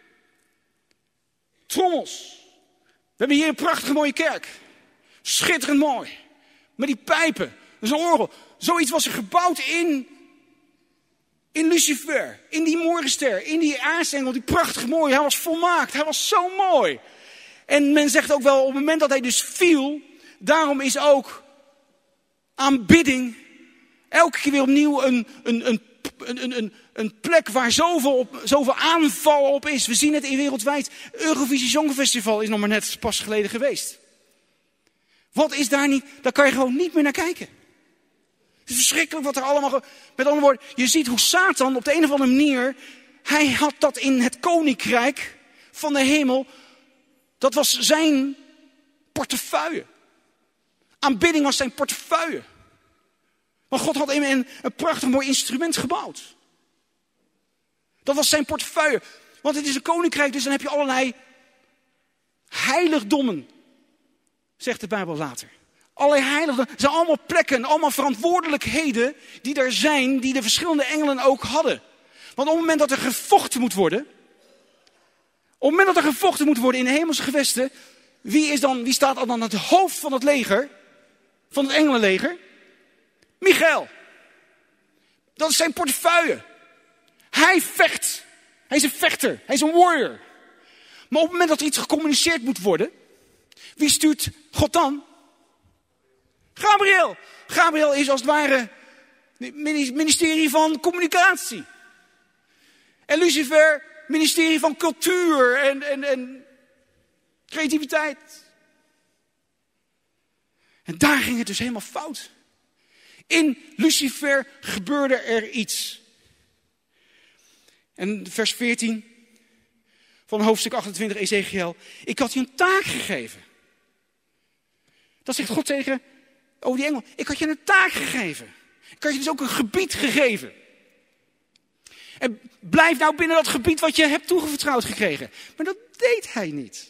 S1: Trommels. We hebben hier een prachtige mooie kerk. Schitterend mooi. Met die pijpen. Dat is een orgel. Zoiets was er gebouwd in, in Lucifer. In die morgenster. In die aartsengel. Die prachtig mooi. Hij was volmaakt. Hij was zo mooi. En men zegt ook wel op het moment dat hij dus viel. Daarom is ook aanbidding elke keer weer opnieuw een, een, een, een, een, een plek waar zoveel, op, zoveel aanval op is. We zien het in wereldwijd. Eurovisie Songfestival is nog maar net pas geleden geweest. Wat is daar niet? Daar kan je gewoon niet meer naar kijken. Het is verschrikkelijk wat er allemaal... Met andere woorden, je ziet hoe Satan op de een of andere manier... Hij had dat in het koninkrijk van de hemel. Dat was zijn portefeuille. Aanbidding was zijn portefeuille. Want God had een, een prachtig mooi instrument gebouwd. Dat was zijn portefeuille. Want het is een koninkrijk, dus dan heb je allerlei heiligdommen. Zegt de Bijbel later. Allerlei heiligdommen. Het zijn allemaal plekken, allemaal verantwoordelijkheden die er zijn, die de verschillende engelen ook hadden. Want op het moment dat er gevochten moet worden, op het moment dat er gevochten moet worden in de hemelse gewesten, wie, is dan, wie staat dan aan het hoofd van het leger, van het engelenleger? Michael. Dat is zijn portefeuille. Hij vecht. Hij is een vechter. Hij is een warrior. Maar op het moment dat er iets gecommuniceerd moet worden, wie stuurt God dan? Gabriel. Gabriel is als het ware het ministerie van communicatie. En Lucifer ministerie van cultuur en, en, en creativiteit. En daar ging het dus helemaal fout. In Lucifer gebeurde er iets. En vers veertien van hoofdstuk achtentwintig Ezechiel. Ik had je een taak gegeven. Dat zegt God tegen over die engel. Ik had je een taak gegeven. Ik had je dus ook een gebied gegeven. En blijf nou binnen dat gebied wat je hebt toevertrouwd gekregen. Maar dat deed hij niet.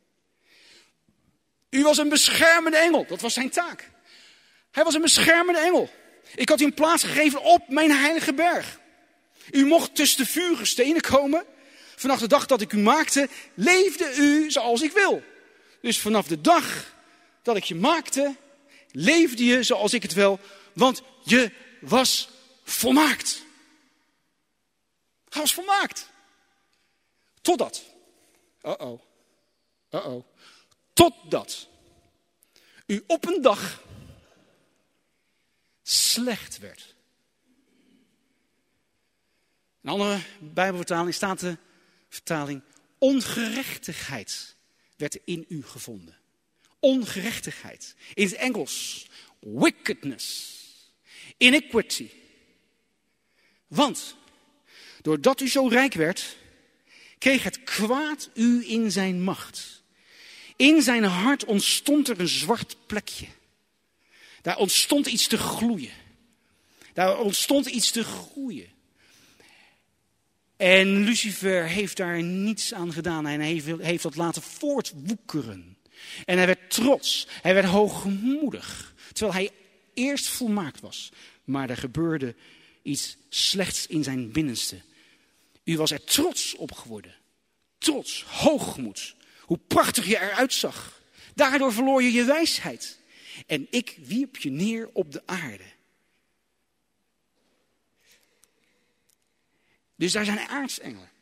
S1: U was een beschermende engel. Dat was zijn taak. Hij was een beschermende engel. Ik had u een plaats gegeven op mijn heilige berg. U mocht tussen de vurige stenen komen. Vanaf de dag dat ik u maakte, leefde u zoals ik wil. Dus vanaf de dag dat ik je maakte, leefde je zoals ik het wil. Want je was volmaakt. Hij was volmaakt. Totdat. Uh-oh. Uh-oh. Totdat u op een dag slecht werd. Een andere Bijbelvertaling staat de vertaling ongerechtigheid werd in u gevonden. Ongerechtigheid. In het Engels wickedness. Iniquity. Want doordat u zo rijk werd, kreeg het kwaad u in zijn macht. In zijn hart ontstond er een zwart plekje. Daar ontstond iets te gloeien. Daar ontstond iets te groeien. En Lucifer heeft daar niets aan gedaan. En hij heeft, heeft dat laten voortwoekeren. En hij werd trots. Hij werd hoogmoedig. Terwijl hij eerst volmaakt was. Maar er gebeurde iets slechts in zijn binnenste. U was er trots op geworden. Trots, hoogmoed. Hoe prachtig je eruit zag. Daardoor verloor je je wijsheid. En ik wierp je neer op de aarde. Dus daar zijn aartsengelen.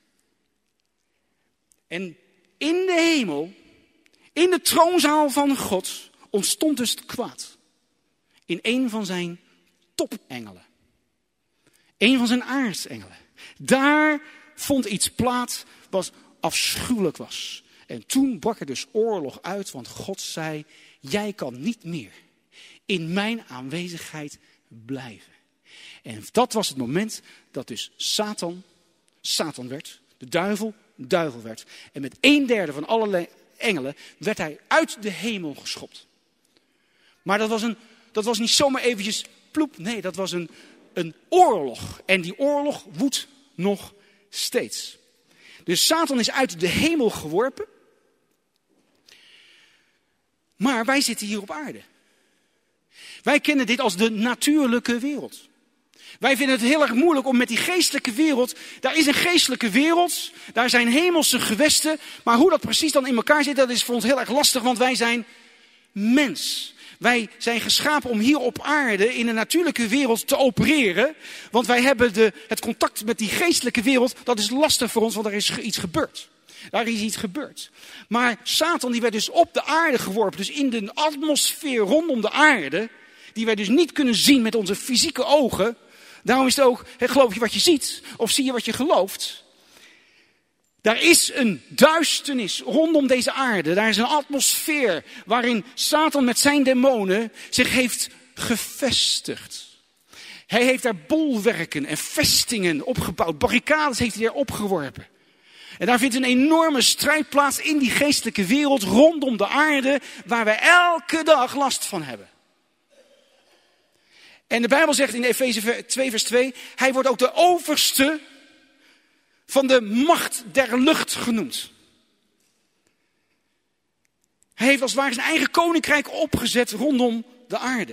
S1: En in de hemel, in de troonzaal van God, ontstond dus het kwaad. In een van zijn topengelen. Een van zijn aartsengelen. Daar vond iets plaats wat afschuwelijk was. En toen brak er dus oorlog uit, want God zei, jij kan niet meer in mijn aanwezigheid blijven. En dat was het moment dat dus Satan, Satan werd, de duivel, duivel werd. En met een derde van alle engelen werd hij uit de hemel geschopt. Maar dat was, een, dat was niet zomaar eventjes ploep, nee, dat was een, een oorlog. En die oorlog woedt nog steeds. Dus Satan is uit de hemel geworpen. Maar wij zitten hier op aarde. Wij kennen dit als de natuurlijke wereld. Wij vinden het heel erg moeilijk om met die geestelijke wereld... Daar is een geestelijke wereld, daar zijn hemelse gewesten. Maar hoe dat precies dan in elkaar zit, dat is voor ons heel erg lastig. Want wij zijn mens. Wij zijn geschapen om hier op aarde in een natuurlijke wereld te opereren. Want wij hebben de, het contact met die geestelijke wereld, dat is lastig voor ons, want er is iets gebeurd. Daar is iets gebeurd. Maar Satan die werd dus op de aarde geworpen. Dus in de atmosfeer rondom de aarde. Die wij dus niet kunnen zien met onze fysieke ogen. Daarom is het ook, he, geloof je wat je ziet? Of zie je wat je gelooft? Daar is een duisternis rondom deze aarde. Daar is een atmosfeer waarin Satan met zijn demonen zich heeft gevestigd. Hij heeft daar bolwerken en vestingen opgebouwd. Barricades heeft hij er opgeworpen. En daar vindt een enorme strijd plaats in die geestelijke wereld rondom de aarde, waar wij elke dag last van hebben. En de Bijbel zegt in Efeze twee vers twee, hij wordt ook de overste van de macht der lucht genoemd. Hij heeft als het ware zijn eigen koninkrijk opgezet rondom de aarde.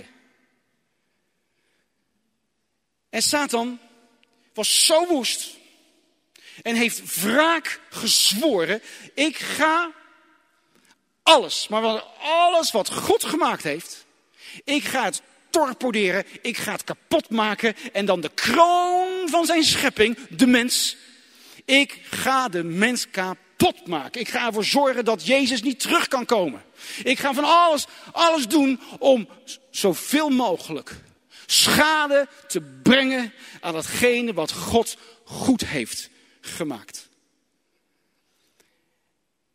S1: En Satan was zo woest en heeft wraak gezworen. Ik ga alles, maar alles wat God gemaakt heeft, ik ga het torpederen, ik ga het kapot maken. En dan de kroon van zijn schepping, de mens. Ik ga de mens kapot maken. Ik ga ervoor zorgen dat Jezus niet terug kan komen. Ik ga van alles, alles doen om zoveel mogelijk schade te brengen aan datgene wat God goed heeft gemaakt.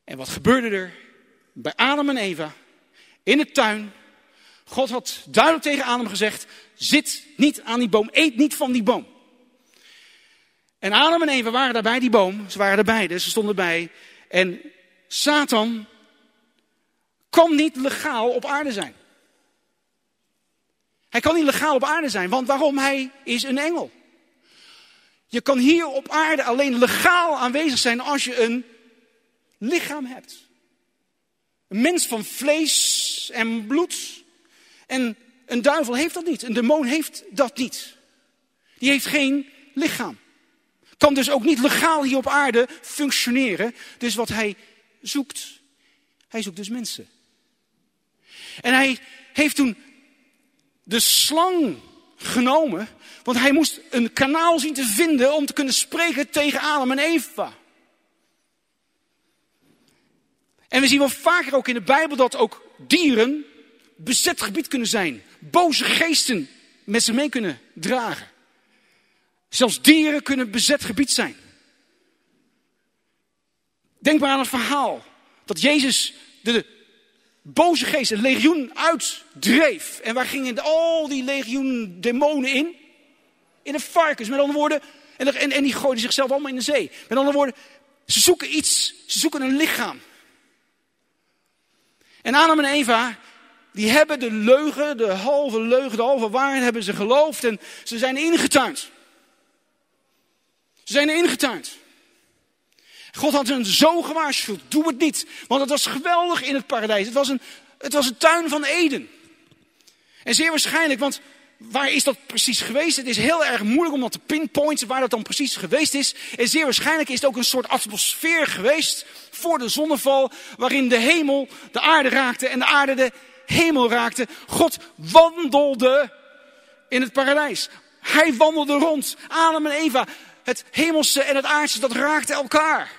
S1: En wat gebeurde er bij Adam en Eva in de tuin? God had duidelijk tegen Adam gezegd, zit niet aan die boom, eet niet van die boom. En Adam en Eva waren daar bij die boom, ze waren er beide, ze stonden bij. En Satan kan niet legaal op aarde zijn. Hij kan niet legaal op aarde zijn, want waarom? Hij is een engel. Je kan hier op aarde alleen legaal aanwezig zijn als je een lichaam hebt. Een mens van vlees en bloed. En een duivel heeft dat niet. Een demon heeft dat niet. Die heeft geen lichaam. Kan dus ook niet legaal hier op aarde functioneren. Dus wat hij zoekt, hij zoekt dus mensen. En hij heeft toen de slang genomen, want hij moest een kanaal zien te vinden om te kunnen spreken tegen Adam en Eva. En we zien wel vaker ook in de Bijbel dat ook dieren bezet gebied kunnen zijn. Boze geesten met zich mee kunnen dragen. Zelfs dieren kunnen bezet gebied zijn. Denk maar aan het verhaal dat Jezus de boze geest, een legioen uitdreef. En waar gingen al die legioen demonen in? In een varkens, met andere woorden. En, en, en die gooiden zichzelf allemaal in de zee. Met andere woorden, ze zoeken iets, ze zoeken een lichaam. En Adam en Eva, die hebben de leugen, de halve leugen, de halve waarheid hebben ze geloofd. En ze zijn ingetuind. Ze zijn ingetuind. God had hen zo gewaarschuwd, doe het niet. Want het was geweldig in het paradijs. Het was een, het was een tuin van Eden. En zeer waarschijnlijk, want waar is dat precies geweest? Het is heel erg moeilijk om dat te pinpointen waar dat dan precies geweest is. En zeer waarschijnlijk is het ook een soort atmosfeer geweest voor de zonneval, waarin de hemel de aarde raakte en de aarde de hemel raakte. God wandelde in het paradijs. Hij wandelde rond. Adam en Eva, het hemelse en het aardse, dat raakte elkaar.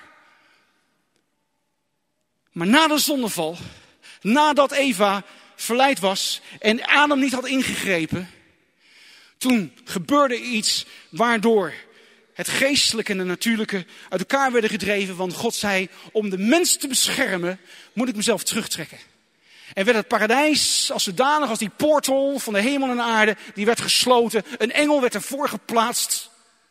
S1: Maar na de zonneval, nadat Eva verleid was en Adam niet had ingegrepen, toen gebeurde iets waardoor het geestelijke en de natuurlijke uit elkaar werden gedreven. Want God zei, om de mens te beschermen, moet ik mezelf terugtrekken. En werd het paradijs als zodanig als die portal van de hemel en de aarde, die werd gesloten. Een engel werd ervoor geplaatst.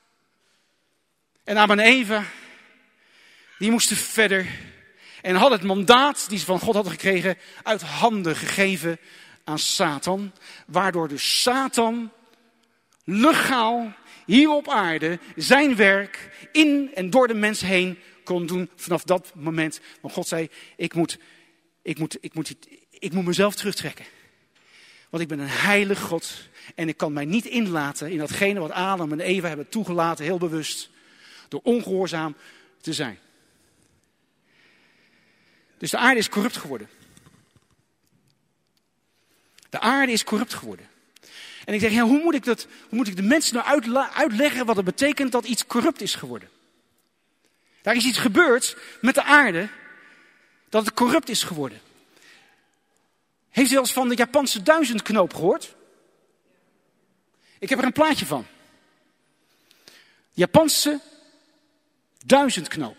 S1: En Adam en Eva, die moesten verder. En hadden het mandaat die ze van God hadden gekregen uit handen gegeven aan Satan. Waardoor dus Satan legaal hier op aarde zijn werk in en door de mens heen kon doen vanaf dat moment. Want God zei, ik moet, ik moet, ik moet, ik moet mezelf terugtrekken. Want ik ben een heilig God en ik kan mij niet inlaten in datgene wat Adam en Eva hebben toegelaten, heel bewust, door ongehoorzaam te zijn. Dus de aarde is corrupt geworden. De aarde is corrupt geworden. En ik zeg, ja, hoe moet ik dat, hoe moet ik de mensen nou uitla- uitleggen wat het betekent dat iets corrupt is geworden? Daar is iets gebeurd met de aarde, dat het corrupt is geworden. Heeft u wel eens van de Japanse duizendknoop gehoord? Ik heb er een plaatje van. Japanse duizendknoop.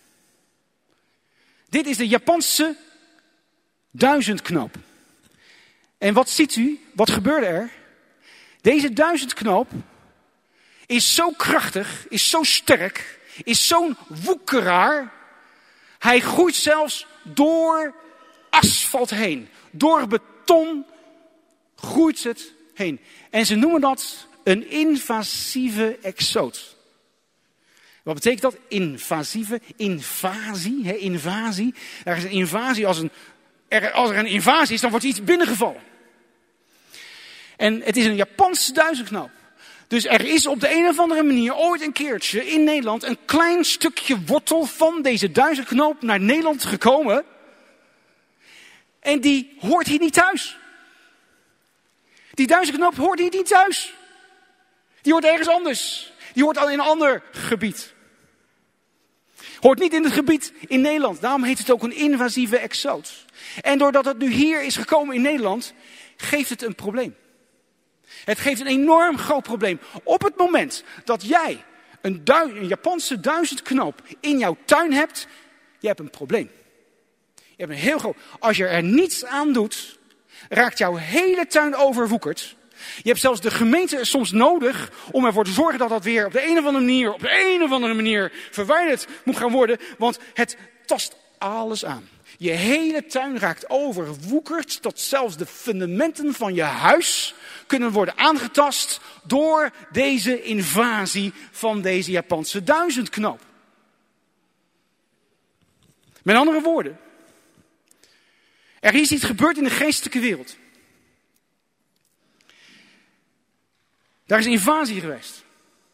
S1: Dit is de Japanse duizendknoop. En wat ziet u? Wat gebeurde er? Deze duizendknoop is zo krachtig, is zo sterk, is zo'n woekeraar. Hij groeit zelfs door asfalt heen. Door beton groeit het heen. En ze noemen dat een invasieve exoot. Wat betekent dat? Invasieve, invasie, hè, invasie. Er is een invasie, als, een, er, als er een invasie is, dan wordt iets binnengevallen. En het is een Japanse duizendknoop. Dus er is op de een of andere manier ooit een keertje in Nederland een klein stukje wortel van deze duizendknoop naar Nederland gekomen. En die hoort hier niet thuis. Die duizendknoop hoort hier niet thuis. Die hoort ergens anders. Die hoort al in een ander gebied. Hoort niet in het gebied in Nederland. Daarom heet het ook een invasieve exoot. En doordat het nu hier is gekomen in Nederland, geeft het een probleem. Het geeft een enorm groot probleem. Op het moment dat jij een, du- een Japanse duizendknoop in jouw tuin hebt, je hebt een probleem. Je hebt een heel groot. Als je er niets aan doet, raakt jouw hele tuin overwoekerd. Je hebt zelfs de gemeente soms nodig om ervoor te zorgen dat dat weer op de een of andere manier, op de een of andere manier verwijderd moet gaan worden. Want het tast alles aan. Je hele tuin raakt overwoekerd tot zelfs de fundamenten van je huis kunnen worden aangetast door deze invasie van deze Japanse duizendknoop. Met andere woorden, er is iets gebeurd in de geestelijke wereld. Daar is invasie geweest.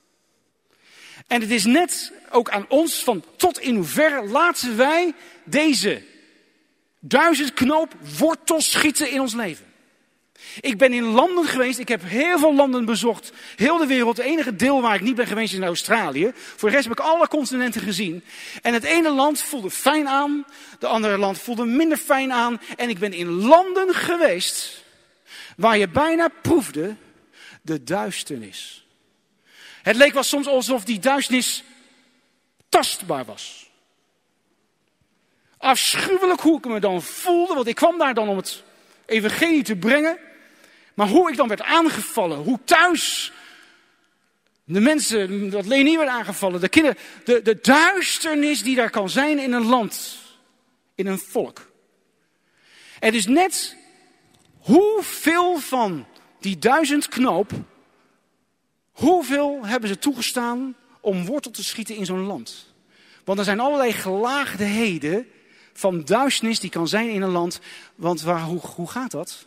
S1: En het is net ook aan ons van tot in hoeverre laten wij deze duizendknoop wortel schieten in ons leven. Ik ben in landen geweest, ik heb heel veel landen bezocht, heel de wereld. Het enige deel waar ik niet ben geweest is in Australië. Voor de rest heb ik alle continenten gezien. En het ene land voelde fijn aan, de andere land voelde minder fijn aan. En ik ben in landen geweest waar je bijna proefde de duisternis. Het leek wel soms alsof die duisternis tastbaar was. Afschuwelijk hoe ik me dan voelde, want ik kwam daar dan om het evangelie te brengen. Maar hoe ik dan werd aangevallen, hoe thuis de mensen, dat Leni werd aangevallen, de kinderen, de, de duisternis die daar kan zijn in een land, in een volk. Het is net hoeveel van die duizendknoop, hoeveel hebben ze toegestaan om wortel te schieten in zo'n land? Want er zijn allerlei gelaagdheden van duisternis die kan zijn in een land. Want waar, hoe, hoe gaat dat?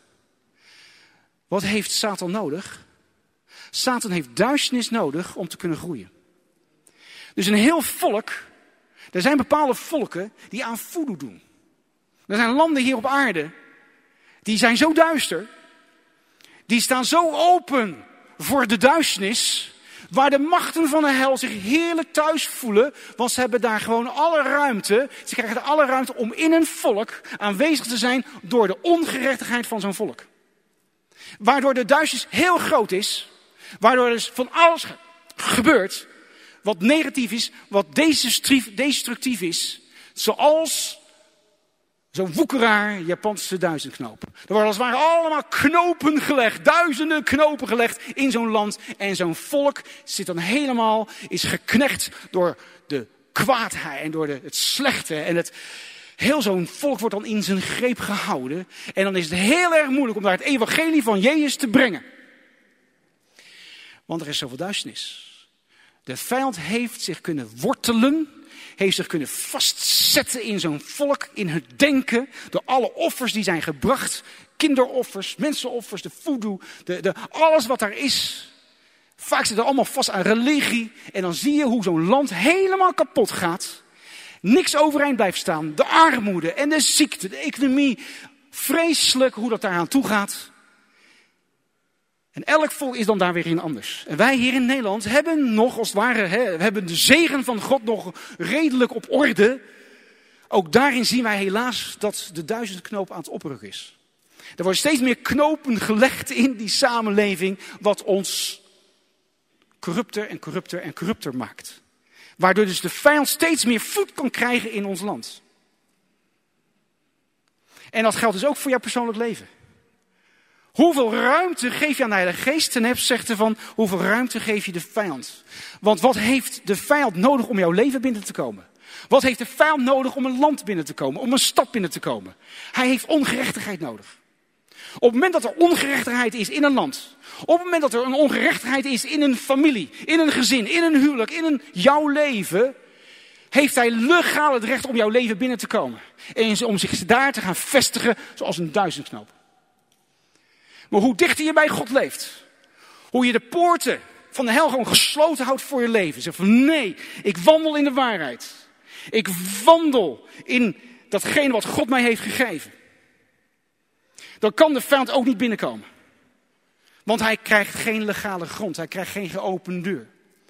S1: Wat heeft Satan nodig? Satan heeft duisternis nodig om te kunnen groeien. Dus een heel volk, er zijn bepaalde volken die aan voodoo doen. Er zijn landen hier op aarde, die zijn zo duister, die staan zo open voor de duisternis, waar de machten van de hel zich heerlijk thuis voelen, want ze hebben daar gewoon alle ruimte, ze krijgen er alle ruimte om in een volk aanwezig te zijn door de ongerechtigheid van zo'n volk. Waardoor de duisternis heel groot is, waardoor er dus van alles gebeurt wat negatief is, wat destructief is, zoals zo'n woekeraar Japanse duizendknoop. Er worden als het ware allemaal knopen gelegd, duizenden knopen gelegd in zo'n land. En zo'n volk zit dan helemaal, is geknecht door de kwaadheid en door de, het slechte. En het, heel zo'n volk wordt dan in zijn greep gehouden. En dan is het heel erg moeilijk om daar het evangelie van Jezus te brengen. Want er is zoveel duisternis. De vijand heeft zich kunnen wortelen, heeft zich kunnen vastzetten in zo'n volk, in het denken, door alle offers die zijn gebracht, kinderoffers, mensenoffers, de voodoo, de, de, alles wat daar is. Vaak zit er allemaal vast aan religie en dan zie je hoe zo'n land helemaal kapot gaat. Niks overeind blijft staan, de armoede en de ziekte, de economie, vreselijk hoe dat daaraan toe gaat. En elk volk is dan daar weer in anders. En wij hier in Nederland hebben nog, als het ware, hè, we hebben de zegen van God nog redelijk op orde. Ook daarin zien wij helaas dat de duizendknoop aan het oprukken is. Er worden steeds meer knopen gelegd in die samenleving, wat ons corrupter en corrupter en corrupter maakt. Waardoor dus de vijand steeds meer voet kan krijgen in ons land. En dat geldt dus ook voor jouw persoonlijk leven. Hoeveel ruimte geef je aan de Heilige Geest? Ten Hebs zegt er van, hoeveel ruimte geef je de vijand? Want wat heeft de vijand nodig om jouw leven binnen te komen? Wat heeft de vijand nodig om een land binnen te komen? Om een stad binnen te komen? Hij heeft ongerechtigheid nodig. Op het moment dat er ongerechtigheid is in een land. Op het moment dat er een ongerechtigheid is in een familie. In een gezin, in een huwelijk, in een, jouw leven. Heeft hij legaal het recht om jouw leven binnen te komen. En om zich daar te gaan vestigen zoals een duizendknoop. Maar hoe dichter je bij God leeft, hoe je de poorten van de hel gewoon gesloten houdt voor je leven. Zeg van nee, ik wandel in de waarheid. Ik wandel in datgene wat God mij heeft gegeven. Dan kan de vijand ook niet binnenkomen. Want hij krijgt geen legale grond, hij krijgt geen geopende deur.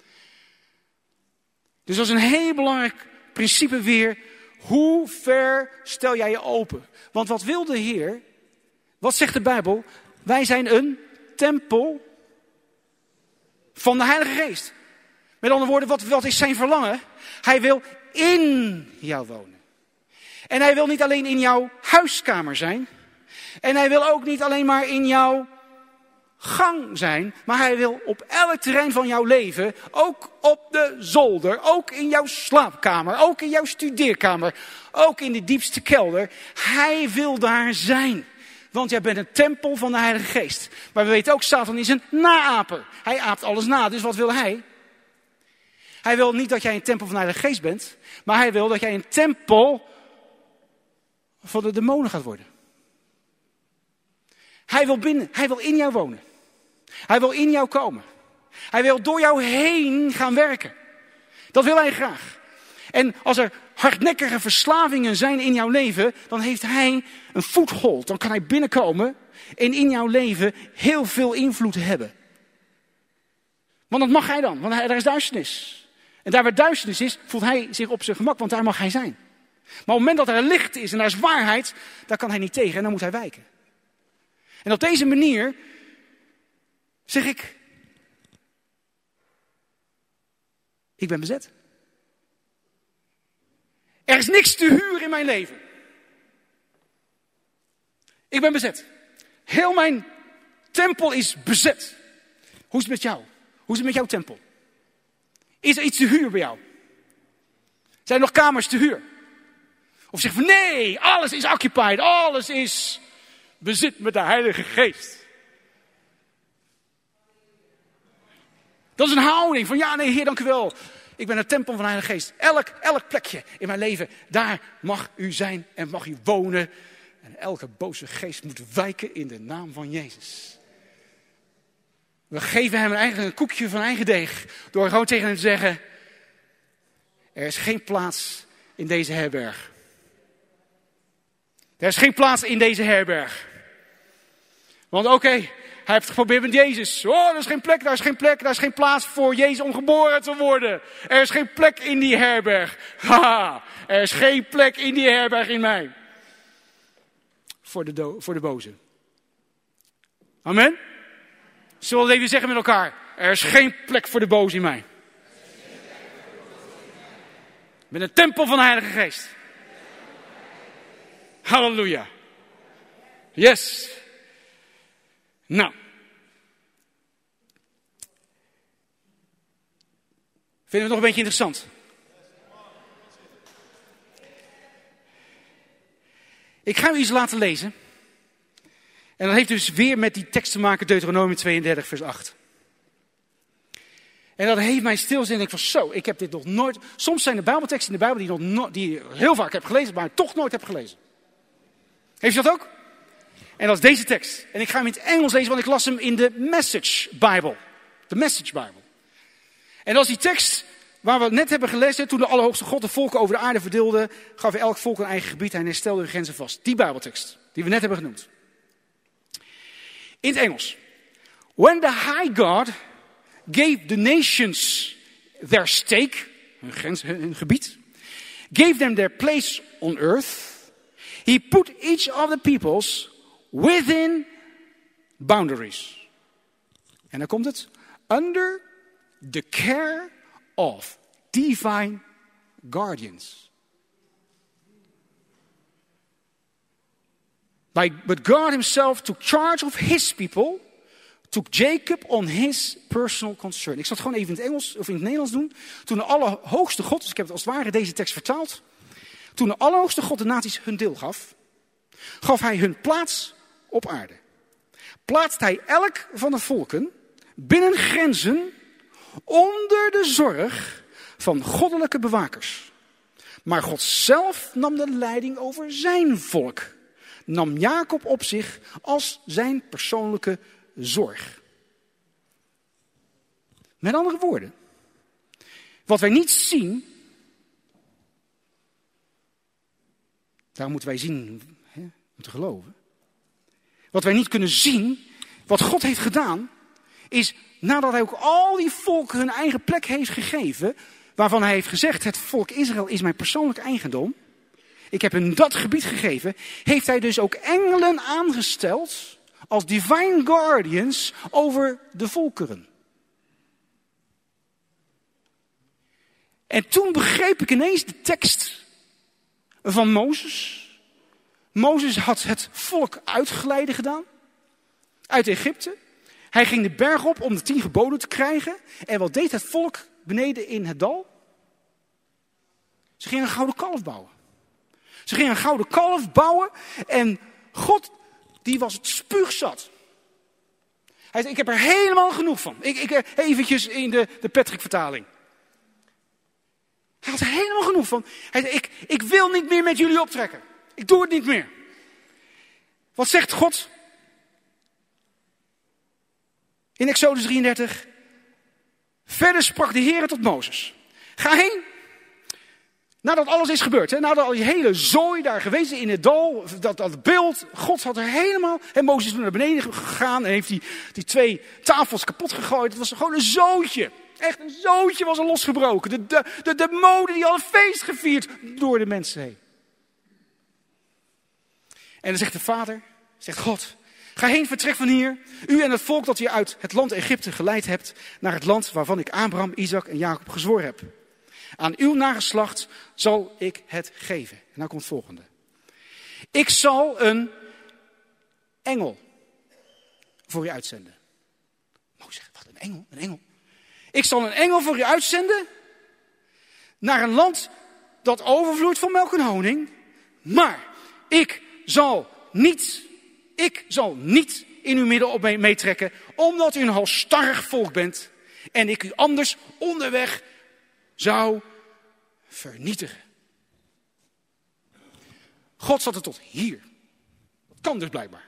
S1: Dus dat is een heel belangrijk principe weer. Hoe ver stel jij je open? Want wat wil de Heer? Wat zegt de Bijbel? Wij zijn een tempel van de Heilige Geest. Met andere woorden, wat, wat is zijn verlangen? Hij wil in jou wonen. En hij wil niet alleen in jouw huiskamer zijn. En hij wil ook niet alleen maar in jouw gang zijn. Maar hij wil op elk terrein van jouw leven. Ook op de zolder. Ook in jouw slaapkamer. Ook in jouw studeerkamer. Ook in de diepste kelder. Hij wil daar zijn. Want jij bent een tempel van de Heilige Geest. Maar we weten ook, Satan is een naaper. Hij aapt alles na. Dus wat wil hij? Hij wil niet dat jij een tempel van de Heilige Geest bent. Maar hij wil dat jij een tempel van de demonen gaat worden. Hij wil binnen, hij wil in jou wonen. Hij wil in jou komen. Hij wil door jou heen gaan werken. Dat wil hij graag. En als er hardnekkige verslavingen zijn in jouw leven, dan heeft hij een foothold. Dan kan hij binnenkomen en in jouw leven heel veel invloed hebben. Want dat mag hij dan, want er is duisternis. En daar waar duisternis is, voelt hij zich op zijn gemak, want daar mag hij zijn. Maar op het moment dat er licht is en er is waarheid, daar kan hij niet tegen en dan moet hij wijken. En op deze manier zeg ik, ik ben bezet. Er is niks te huur in mijn leven. Ik ben bezet. Heel mijn tempel is bezet. Hoe is het met jou? Hoe is het met jouw tempel? Is er iets te huur bij jou? Zijn er nog kamers te huur? Of zeg van nee, alles is occupied, alles is bezit met de Heilige Geest. Dat is een houding van ja, nee, Heer, dank u wel. Ik ben een tempel van de Heilige Geest. Elk, elk plekje in mijn leven, daar mag u zijn en mag u wonen. En elke boze geest moet wijken in de naam van Jezus. We geven hem eigenlijk een koekje van eigen deeg. Door gewoon tegen hem te zeggen, er is geen plaats in deze herberg. Er is geen plaats in deze herberg. Want oké, okay, hij heeft het geprobeerd met Jezus. Oh, er is geen plek, daar is geen plek, daar is geen plaats voor Jezus om geboren te worden. Er is geen plek in die herberg. Haha, er is geen plek in die herberg in mij. Voor de, do- voor de boze. Amen? Zullen we het even zeggen met elkaar? Er is geen plek voor de boze in mij. Ik ben een tempel van de Heilige Geest. Halleluja. Yes. Nou. Vinden we het nog een beetje interessant? Ik ga u iets laten lezen. En dat heeft dus weer met die tekst te maken, Deuteronomium tweeëndertig vers acht. En dat heeft mij stilzitten en ik was zo, ik heb dit nog nooit... Soms zijn er Bijbelteksten in de Bijbel die, nog no, die ik heel vaak heb gelezen, maar toch nooit heb gelezen. Heeft u dat ook? En dat is deze tekst. En ik ga hem in het Engels lezen, want ik las hem in de Message Bible. De Message Bible. En dat is die tekst waar we net hebben gelezen. Toen de Allerhoogste God de volken over de aarde verdeelde, gaf hij elk volk een eigen gebied. Hij stelde hun grenzen vast. Die Bijbeltekst, die we net hebben genoemd. In het Engels. When the high God gave the nations their stake, hun, grens, hun gebied, gave them their place on earth, he put each of the peoples within boundaries. En dan komt het. Under the care of divine guardians. By, but God himself took charge of his people, took Jacob on his personal concern. Ik zal het gewoon even in het Engels of in het Nederlands doen. Toen de Allerhoogste God, dus ik heb het als het ware deze tekst vertaald. Toen de Allerhoogste God de naties hun deel gaf, gaf hij hun plaats op aarde. Plaatst hij elk van de volken binnen grenzen onder de zorg van goddelijke bewakers. Maar God zelf nam de leiding over zijn volk. Nam Jacob op zich als zijn persoonlijke zorg. Met andere woorden, wat wij niet zien, daar moeten wij zien, hè, om te geloven. Wat wij niet kunnen zien, wat God heeft gedaan, is nadat hij ook al die volken hun eigen plek heeft gegeven, waarvan hij heeft gezegd, het volk Israël is mijn persoonlijk eigendom. Ik heb hem dat gebied gegeven. Heeft hij dus ook engelen aangesteld als divine guardians over de volkeren. En toen begreep ik ineens de tekst van Mozes. Mozes had het volk uitgeleide gedaan. Uit Egypte. Hij ging de berg op om de tien geboden te krijgen. En wat deed het volk beneden in het dal? Ze gingen een gouden kalf bouwen. Ze gingen een gouden kalf bouwen. En God, die was het spuugzat. Hij zei, ik heb er helemaal genoeg van. Ik, ik, eventjes in de, de Patrick-vertaling. Hij had er helemaal genoeg van. Hij zei, ik, ik wil niet meer met jullie optrekken. Ik doe het niet meer. Wat zegt God? In Exodus drieëndertig. Verder sprak de Heer tot Mozes. Ga heen. Nadat alles is gebeurd. Hè, nadat al die hele zooi daar geweest in het dal. Dat, dat beeld. God had er helemaal. En Mozes is naar beneden gegaan. En heeft die, die twee tafels kapot gegooid. Het was gewoon een zootje. Echt een zootje was er losgebroken. De, de, de, de mode die al een feest gevierd door de mensen heen. En dan zegt de vader. Zegt God. Ga heen, vertrek van hier. U en het volk dat u uit het land Egypte geleid hebt. Naar het land waarvan ik Abraham, Isaac en Jacob gezworen heb. Aan uw nageslacht zal ik het geven. En nou komt het volgende. Ik zal een engel voor u uitzenden. Mozes zegt, wat een engel, een engel. Ik zal een engel voor u uitzenden. Naar een land dat overvloeit van melk en honing. Maar ik zal niet, ik zal niet in uw midden op meetrekken. Omdat u een halsstarrig volk bent. En ik u anders onderweg zou vernietigen. God zat er tot hier. Dat kan dus blijkbaar.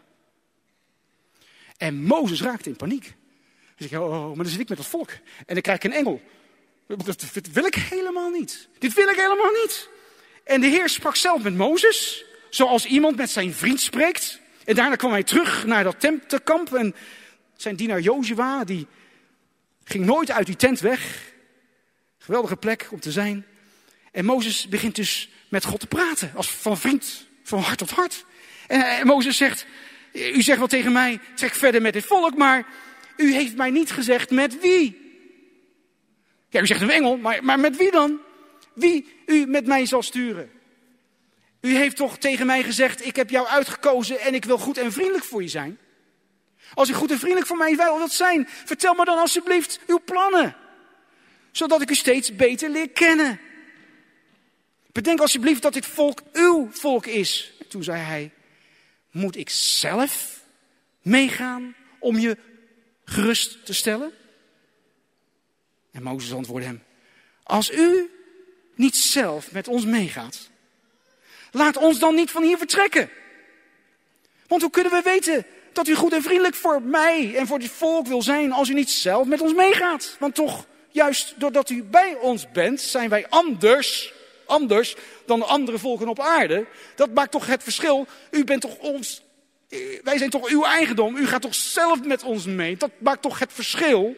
S1: En Mozes raakte in paniek. Hij zegt, oh, maar dan zit ik met dat volk. En dan krijg ik een engel. Dat, dit wil ik helemaal niet. Dit wil ik helemaal niet. En de Heer sprak zelf met Mozes. Zoals iemand met zijn vriend spreekt. En daarna kwam hij terug naar dat tentenkamp. En zijn dienaar Jozua, die ging nooit uit die tent weg. Geweldige plek om te zijn. En Mozes begint dus met God te praten. Als van vriend, van hart tot hart. En, en Mozes zegt, u zegt wel tegen mij, trek verder met dit volk. Maar u heeft mij niet gezegd met wie. Ja, u zegt een engel, maar, maar met wie dan? Wie u met mij zal sturen. U heeft toch tegen mij gezegd, ik heb jou uitgekozen en ik wil goed en vriendelijk voor je zijn. Als u goed en vriendelijk voor mij wilt zijn, vertel me dan alsjeblieft uw plannen. Zodat ik u steeds beter leer kennen. Bedenk alsjeblieft dat dit volk uw volk is. En toen zei hij, moet ik zelf meegaan om je gerust te stellen? En Mozes antwoordde hem, als u niet zelf met ons meegaat, laat ons dan niet van hier vertrekken. Want hoe kunnen we weten dat u goed en vriendelijk voor mij en voor dit volk wil zijn als u niet zelf met ons meegaat? Want toch, juist doordat u bij ons bent, zijn wij anders, anders dan de andere volken op aarde. Dat maakt toch het verschil. U bent toch ons, wij zijn toch uw eigendom. U gaat toch zelf met ons mee. Dat maakt toch het verschil.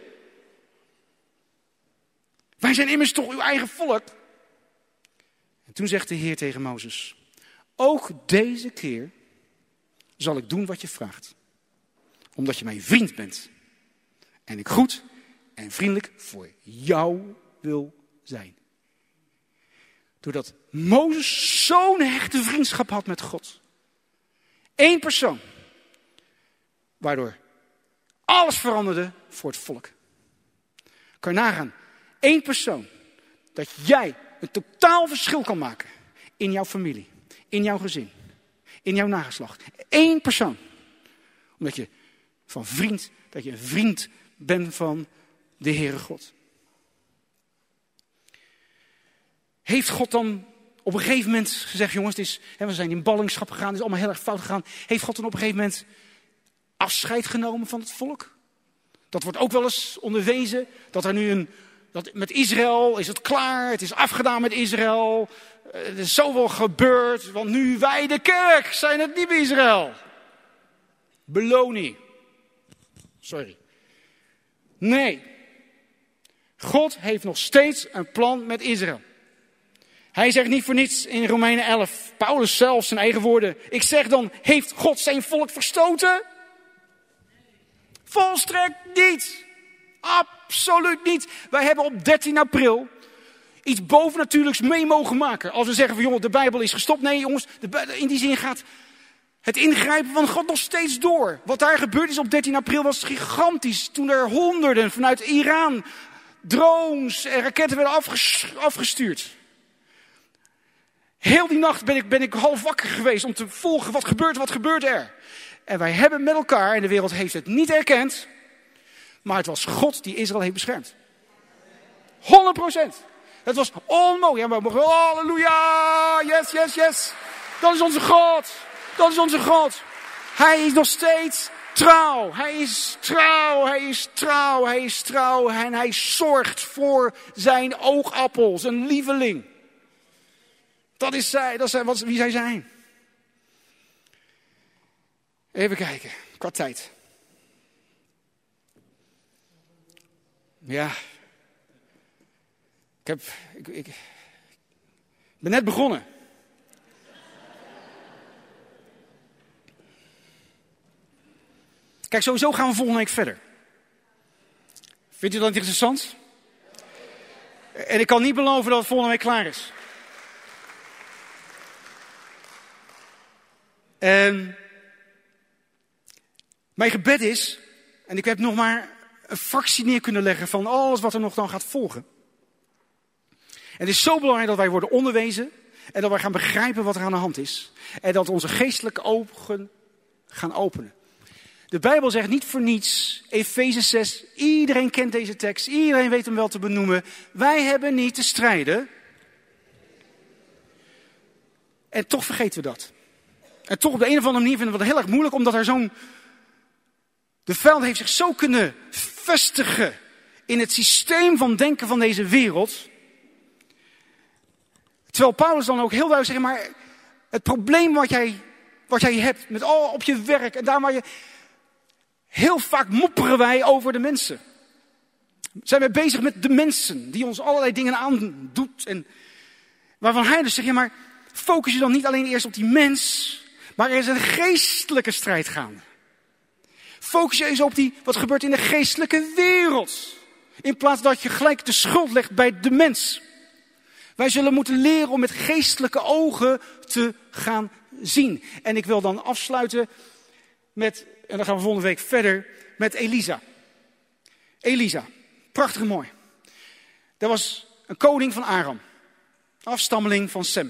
S1: Wij zijn immers toch uw eigen volk. En toen zegt de Heer tegen Mozes, ook deze keer zal ik doen wat je vraagt. Omdat je mijn vriend bent. En ik goed en vriendelijk voor jou wil zijn. Doordat Mozes zo'n hechte vriendschap had met God. Eén persoon. Waardoor alles veranderde voor het volk. Kan je nagaan. Eén persoon. Dat jij een totaal verschil kan maken. In jouw familie. In jouw gezin. In jouw nageslacht. Eén persoon. Omdat je van vriend, dat je een vriend bent van de Heere God. Heeft God dan op een gegeven moment gezegd, jongens, het is, hè, we zijn in ballingschap gegaan, het is allemaal heel erg fout gegaan. Heeft God dan op een gegeven moment afscheid genomen van het volk? Dat wordt ook wel eens onderwezen, dat er nu een, dat met Israël is het klaar, het is afgedaan met Israël. Er is zoveel gebeurd, want nu wij de kerk zijn het nieuwe Israël. Beloning. Sorry. Nee. God heeft nog steeds een plan met Israël. Hij zegt niet voor niets in Romeinen elf, Paulus zelf zijn eigen woorden. Ik zeg dan, heeft God zijn volk verstoten? Volstrekt niet. Absoluut niet. Wij hebben op dertien april iets bovennatuurlijks mee mogen maken. Als we zeggen van jongen, de Bijbel is gestopt. Nee jongens, de, in die zin gaat het ingrijpen van God nog steeds door. Wat daar gebeurd is op dertien april was gigantisch. Toen er honderden vanuit Iran drones en raketten werden afges, afgestuurd. Heel die nacht ben ik, ben ik half wakker geweest om te volgen wat gebeurt, wat gebeurt er. En wij hebben met elkaar, en de wereld heeft het niet erkend, maar het was God die Israël heeft beschermd. honderd procent. Het was onmogelijk. Ja, maar we mogen, halleluja, yes, yes, yes. Dat is onze God. Dat is onze God. Hij is nog steeds trouw. Hij is trouw. Hij is trouw. Hij is trouw. En hij zorgt voor zijn oogappel, zijn lieveling. Dat is zij. Dat is wat, wie zij zijn. Even kijken. Qua tijd. Ja. Ik heb... Ik, ik, ik ben net begonnen. Kijk, sowieso gaan we volgende week verder. Vindt u dat interessant? En ik kan niet beloven dat het volgende week klaar is. En mijn gebed is, en ik heb nog maar een fractie neer kunnen leggen van alles wat er nog dan gaat volgen. En het is zo belangrijk dat wij worden onderwezen en dat wij gaan begrijpen wat er aan de hand is. En dat onze geestelijke ogen gaan openen. De Bijbel zegt niet voor niets, Efeze zes, iedereen kent deze tekst, iedereen weet hem wel te benoemen. Wij hebben niet te strijden. En toch vergeten we dat. En toch op de een of andere manier vinden we het heel erg moeilijk, omdat er zo'n... De vijand heeft zich zo kunnen vestigen in het systeem van denken van deze wereld. Terwijl Paulus dan ook heel duidelijk zegt, maar het probleem wat jij, wat jij hebt met al op je werk en daar waar je... Heel vaak mopperen wij over de mensen. Zijn wij bezig met de mensen die ons allerlei dingen aandoet. En waarvan hij dus zegt, ja maar focus je dan niet alleen eerst op die mens, maar er is een geestelijke strijd gaande. Focus je eens op die, wat gebeurt in de geestelijke wereld. In plaats dat je gelijk de schuld legt bij de mens. Wij zullen moeten leren om met geestelijke ogen te gaan zien. En ik wil dan afsluiten met, en dan gaan we volgende week verder, met Elisa. Elisa, prachtig mooi. Dat was een koning van Aram. Afstammeling van Sem.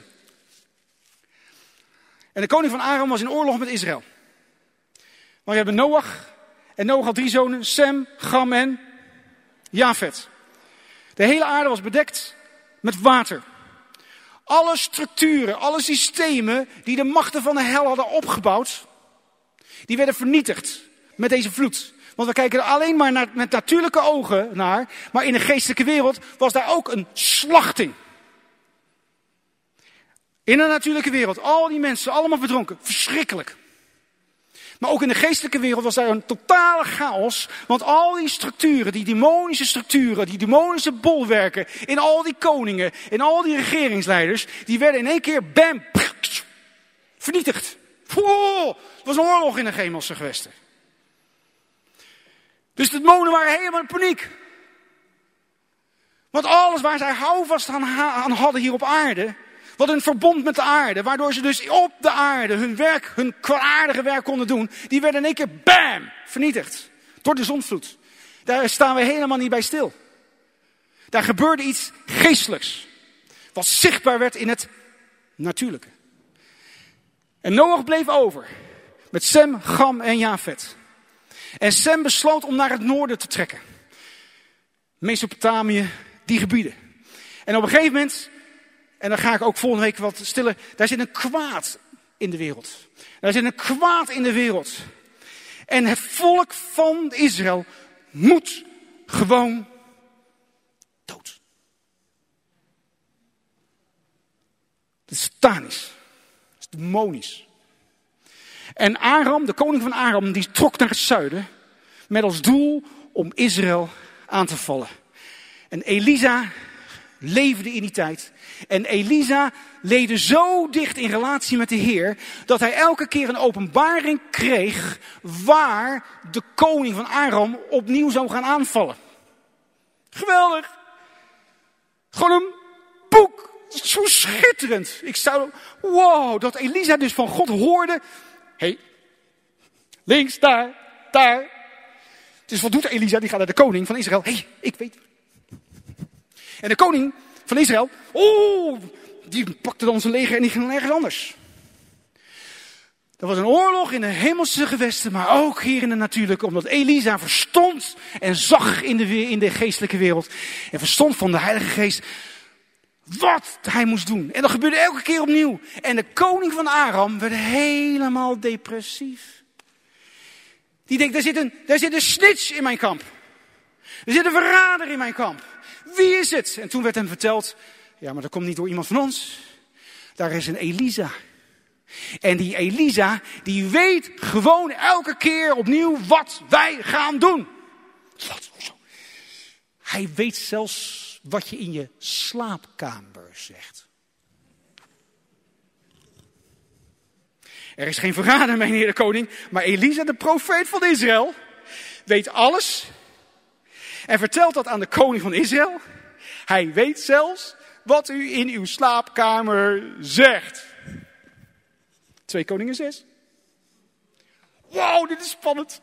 S1: En de koning van Aram was in oorlog met Israël. Maar we hebben Noach. En Noach had drie zonen. Sem, Cham en Jafet. De hele aarde was bedekt met water. Alle structuren, alle systemen die de machten van de hel hadden opgebouwd, die werden vernietigd met deze vloed. Want we kijken er alleen maar naar, met natuurlijke ogen naar. Maar in de geestelijke wereld was daar ook een slachting. In de natuurlijke wereld, al die mensen, allemaal verdronken. Verschrikkelijk. Maar ook in de geestelijke wereld was daar een totale chaos. Want al die structuren, die demonische structuren, die demonische bolwerken, in al die koningen, in al die regeringsleiders, die werden in één keer, bam, vernietigd. Wow, het was een oorlog in de hemelse gewesten. Dus de demonen waren helemaal in paniek. Want alles waar zij houvast aan, aan hadden hier op aarde, wat een verbond met de aarde, waardoor ze dus op de aarde hun werk, hun kwaadaardige werk konden doen, die werden in één keer, bam, vernietigd. Door de zondvloed. Daar staan we helemaal niet bij stil. Daar gebeurde iets geestelijks. Wat zichtbaar werd in het natuurlijke. En Noach bleef over. Met Sem, Cham en Jafet. En Sem besloot om naar het noorden te trekken. Mesopotamië, die gebieden. En op een gegeven moment, en dan ga ik ook volgende week wat stiller, daar zit een kwaad in de wereld. Daar zit een kwaad in de wereld. En het volk van Israël moet gewoon dood. Dat is satanisch. Dat is demonisch. En Aram, de koning van Aram, die trok naar het zuiden met als doel om Israël aan te vallen. En Elisa leefde in die tijd. En Elisa leefde zo dicht in relatie met de Heer, dat hij elke keer een openbaring kreeg waar de koning van Aram opnieuw zou gaan aanvallen. Geweldig. Gewoon hem boek. Zo schitterend. Ik zou, wow, dat Elisa dus van God hoorde. Hé, hey, links, daar, daar. Dus wat doet Elisa? Die gaat naar de koning van Israël. Hé, hey, ik weet. En de koning van Israël, oeh, die pakte dan zijn leger en die ging naar ergens anders. Er was een oorlog in de hemelse gewesten, maar ook hier in de natuurlijke. Omdat Elisa verstond en zag in de, in de geestelijke wereld. En verstond van de Heilige Geest wat hij moest doen. En dat gebeurde elke keer opnieuw. En de koning van Aram werd helemaal depressief. Die denkt, daar zit een, daar zit een snitch in mijn kamp. Er zit een verrader in mijn kamp. Wie is het? En toen werd hem verteld, ja, maar dat komt niet door iemand van ons. Daar is een Elisa. En die Elisa, die weet gewoon elke keer opnieuw wat wij gaan doen. Wat? Hij weet zelfs wat je in je slaapkamer zegt. Er is geen verrader, meneer de koning, maar Elisa, de profeet van Israël, weet alles en vertelt dat aan de koning van Israël. Hij weet zelfs wat u in uw slaapkamer zegt. Twee Koningen zes. Wow, dit is spannend.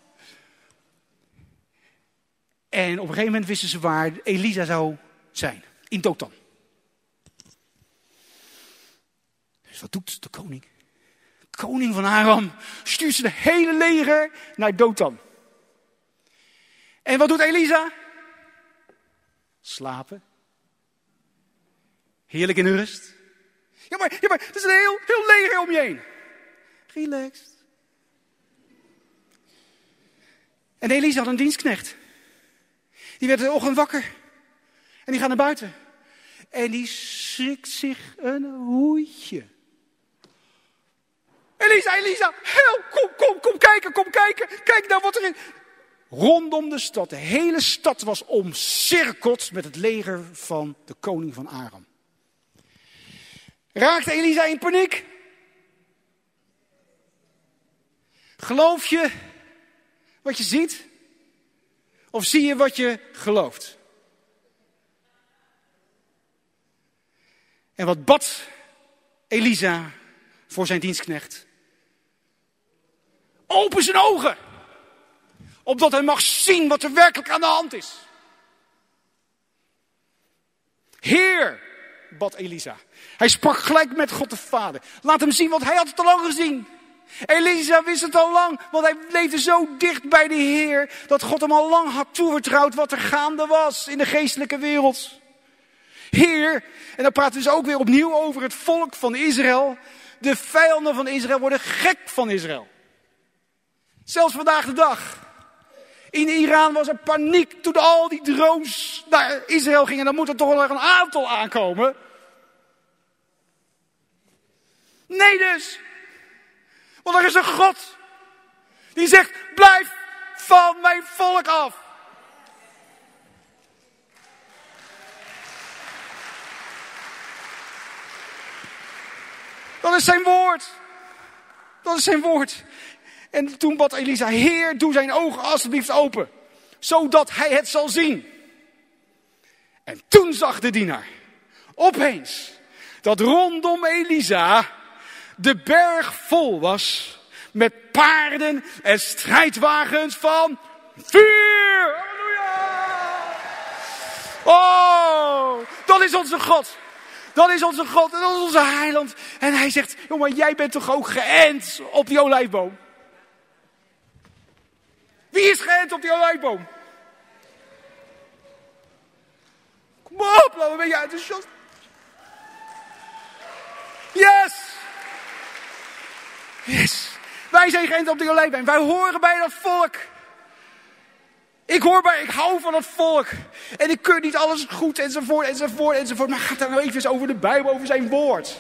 S1: En op een gegeven moment wisten ze waar Elisa zou zijn. In Dothan. Dus wat doet de koning? De koning van Aram stuurt zijn hele leger naar Dothan. En wat doet Elisa? Slapen. Heerlijk in de rust. Ja, maar, ja, maar er is een heel, heel leger om je heen. Relaxed. En Elisa had een dienstknecht. Die werd de ochtend wakker. En die gaat naar buiten. En die schrikt zich een hoedje. Elisa, Elisa, help, kom, kom, kom kijken, kom kijken. Kijk nou wat er is. Rondom de stad, de hele stad was omcirkeld met het leger van de koning van Aram. Raakte Elisa in paniek? Geloof je wat je ziet? Of zie je wat je gelooft? En wat bad Elisa voor zijn dienstknecht? Open zijn ogen! Opdat hij mag zien wat er werkelijk aan de hand is. Heer, bad Elisa. Hij sprak gelijk met God de Vader. Laat hem zien, want hij had het al lang gezien. Elisa wist het al lang, want hij leefde zo dicht bij de Heer, dat God hem al lang had toevertrouwd wat er gaande was in de geestelijke wereld. Heer, en dan praten we dus ook weer opnieuw over het volk van Israël. De vijanden van Israël worden gek van Israël. Zelfs vandaag de dag. In Iran was er paniek toen al die drones naar Israël gingen. Dan moet er toch wel een aantal aankomen. Nee dus. Want er is een God die zegt, blijf van mijn volk af. Dat is zijn woord. Dat is zijn woord. En toen bad Elisa, Heer, doe zijn ogen alsjeblieft open. Zodat hij het zal zien. En toen zag de dienaar opeens dat rondom Elisa de berg vol was met paarden en strijdwagens van vuur. Halleluja! Oh, dat is onze God. Dat is onze God en dat is onze heiland. En hij zegt, joh, maar jij bent toch ook geënt op die olijfboom? Wie is geënt op die olijfboom? Kom op, laat me een beetje enthousiast. Yes! Yes! Wij zijn geënt op die olijfboom. Wij horen bij dat volk. Ik hoor bij, ik hou van het volk. En ik keur niet alles goed enzovoort enzovoort enzovoort. Maar gaat daar nou even eens over de Bijbel, over zijn woord.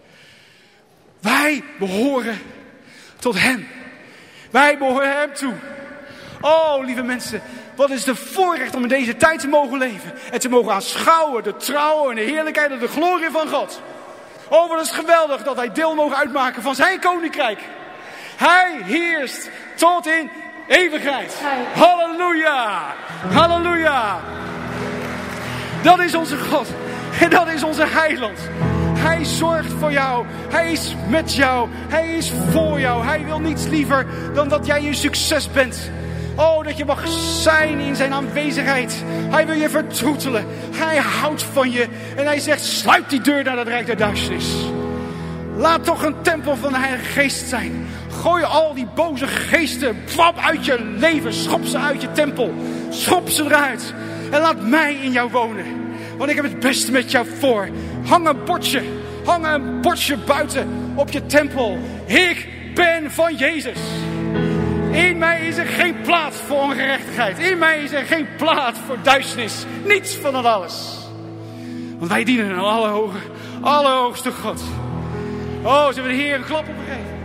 S1: Wij behoren tot hem. Wij behoren hem toe. Oh, lieve mensen, wat is de voorrecht om in deze tijd te mogen leven. En te mogen aanschouwen de trouw en de heerlijkheid en de glorie van God. Oh, wat is het geweldig dat wij deel mogen uitmaken van zijn koninkrijk. Hij heerst tot in eeuwigheid. Halleluja! Halleluja! Dat is onze God. En dat is onze heiland. Hij zorgt voor jou. Hij is met jou. Hij is voor jou. Hij wil niets liever dan dat jij je succes bent. Oh, dat je mag zijn in zijn aanwezigheid. Hij wil je vertroetelen. Hij houdt van je. En hij zegt, sluit die deur naar het rijk der duisternis. Laat toch een tempel van de Heilige Geest zijn. Gooi al die boze geesten kwam uit je leven. Schop ze uit je tempel. Schop ze eruit. En laat mij in jou wonen. Want ik heb het beste met jou voor. Hang een bordje. Hang een bordje buiten op je tempel. Ik ben van Jezus. In mij is er geen plaats voor ongerechtigheid. In mij is er geen plaats voor duisternis. Niets van dat alles. Want wij dienen een allerhoge, allerhoogste God. Oh, zullen we de Heer een klap opgeven?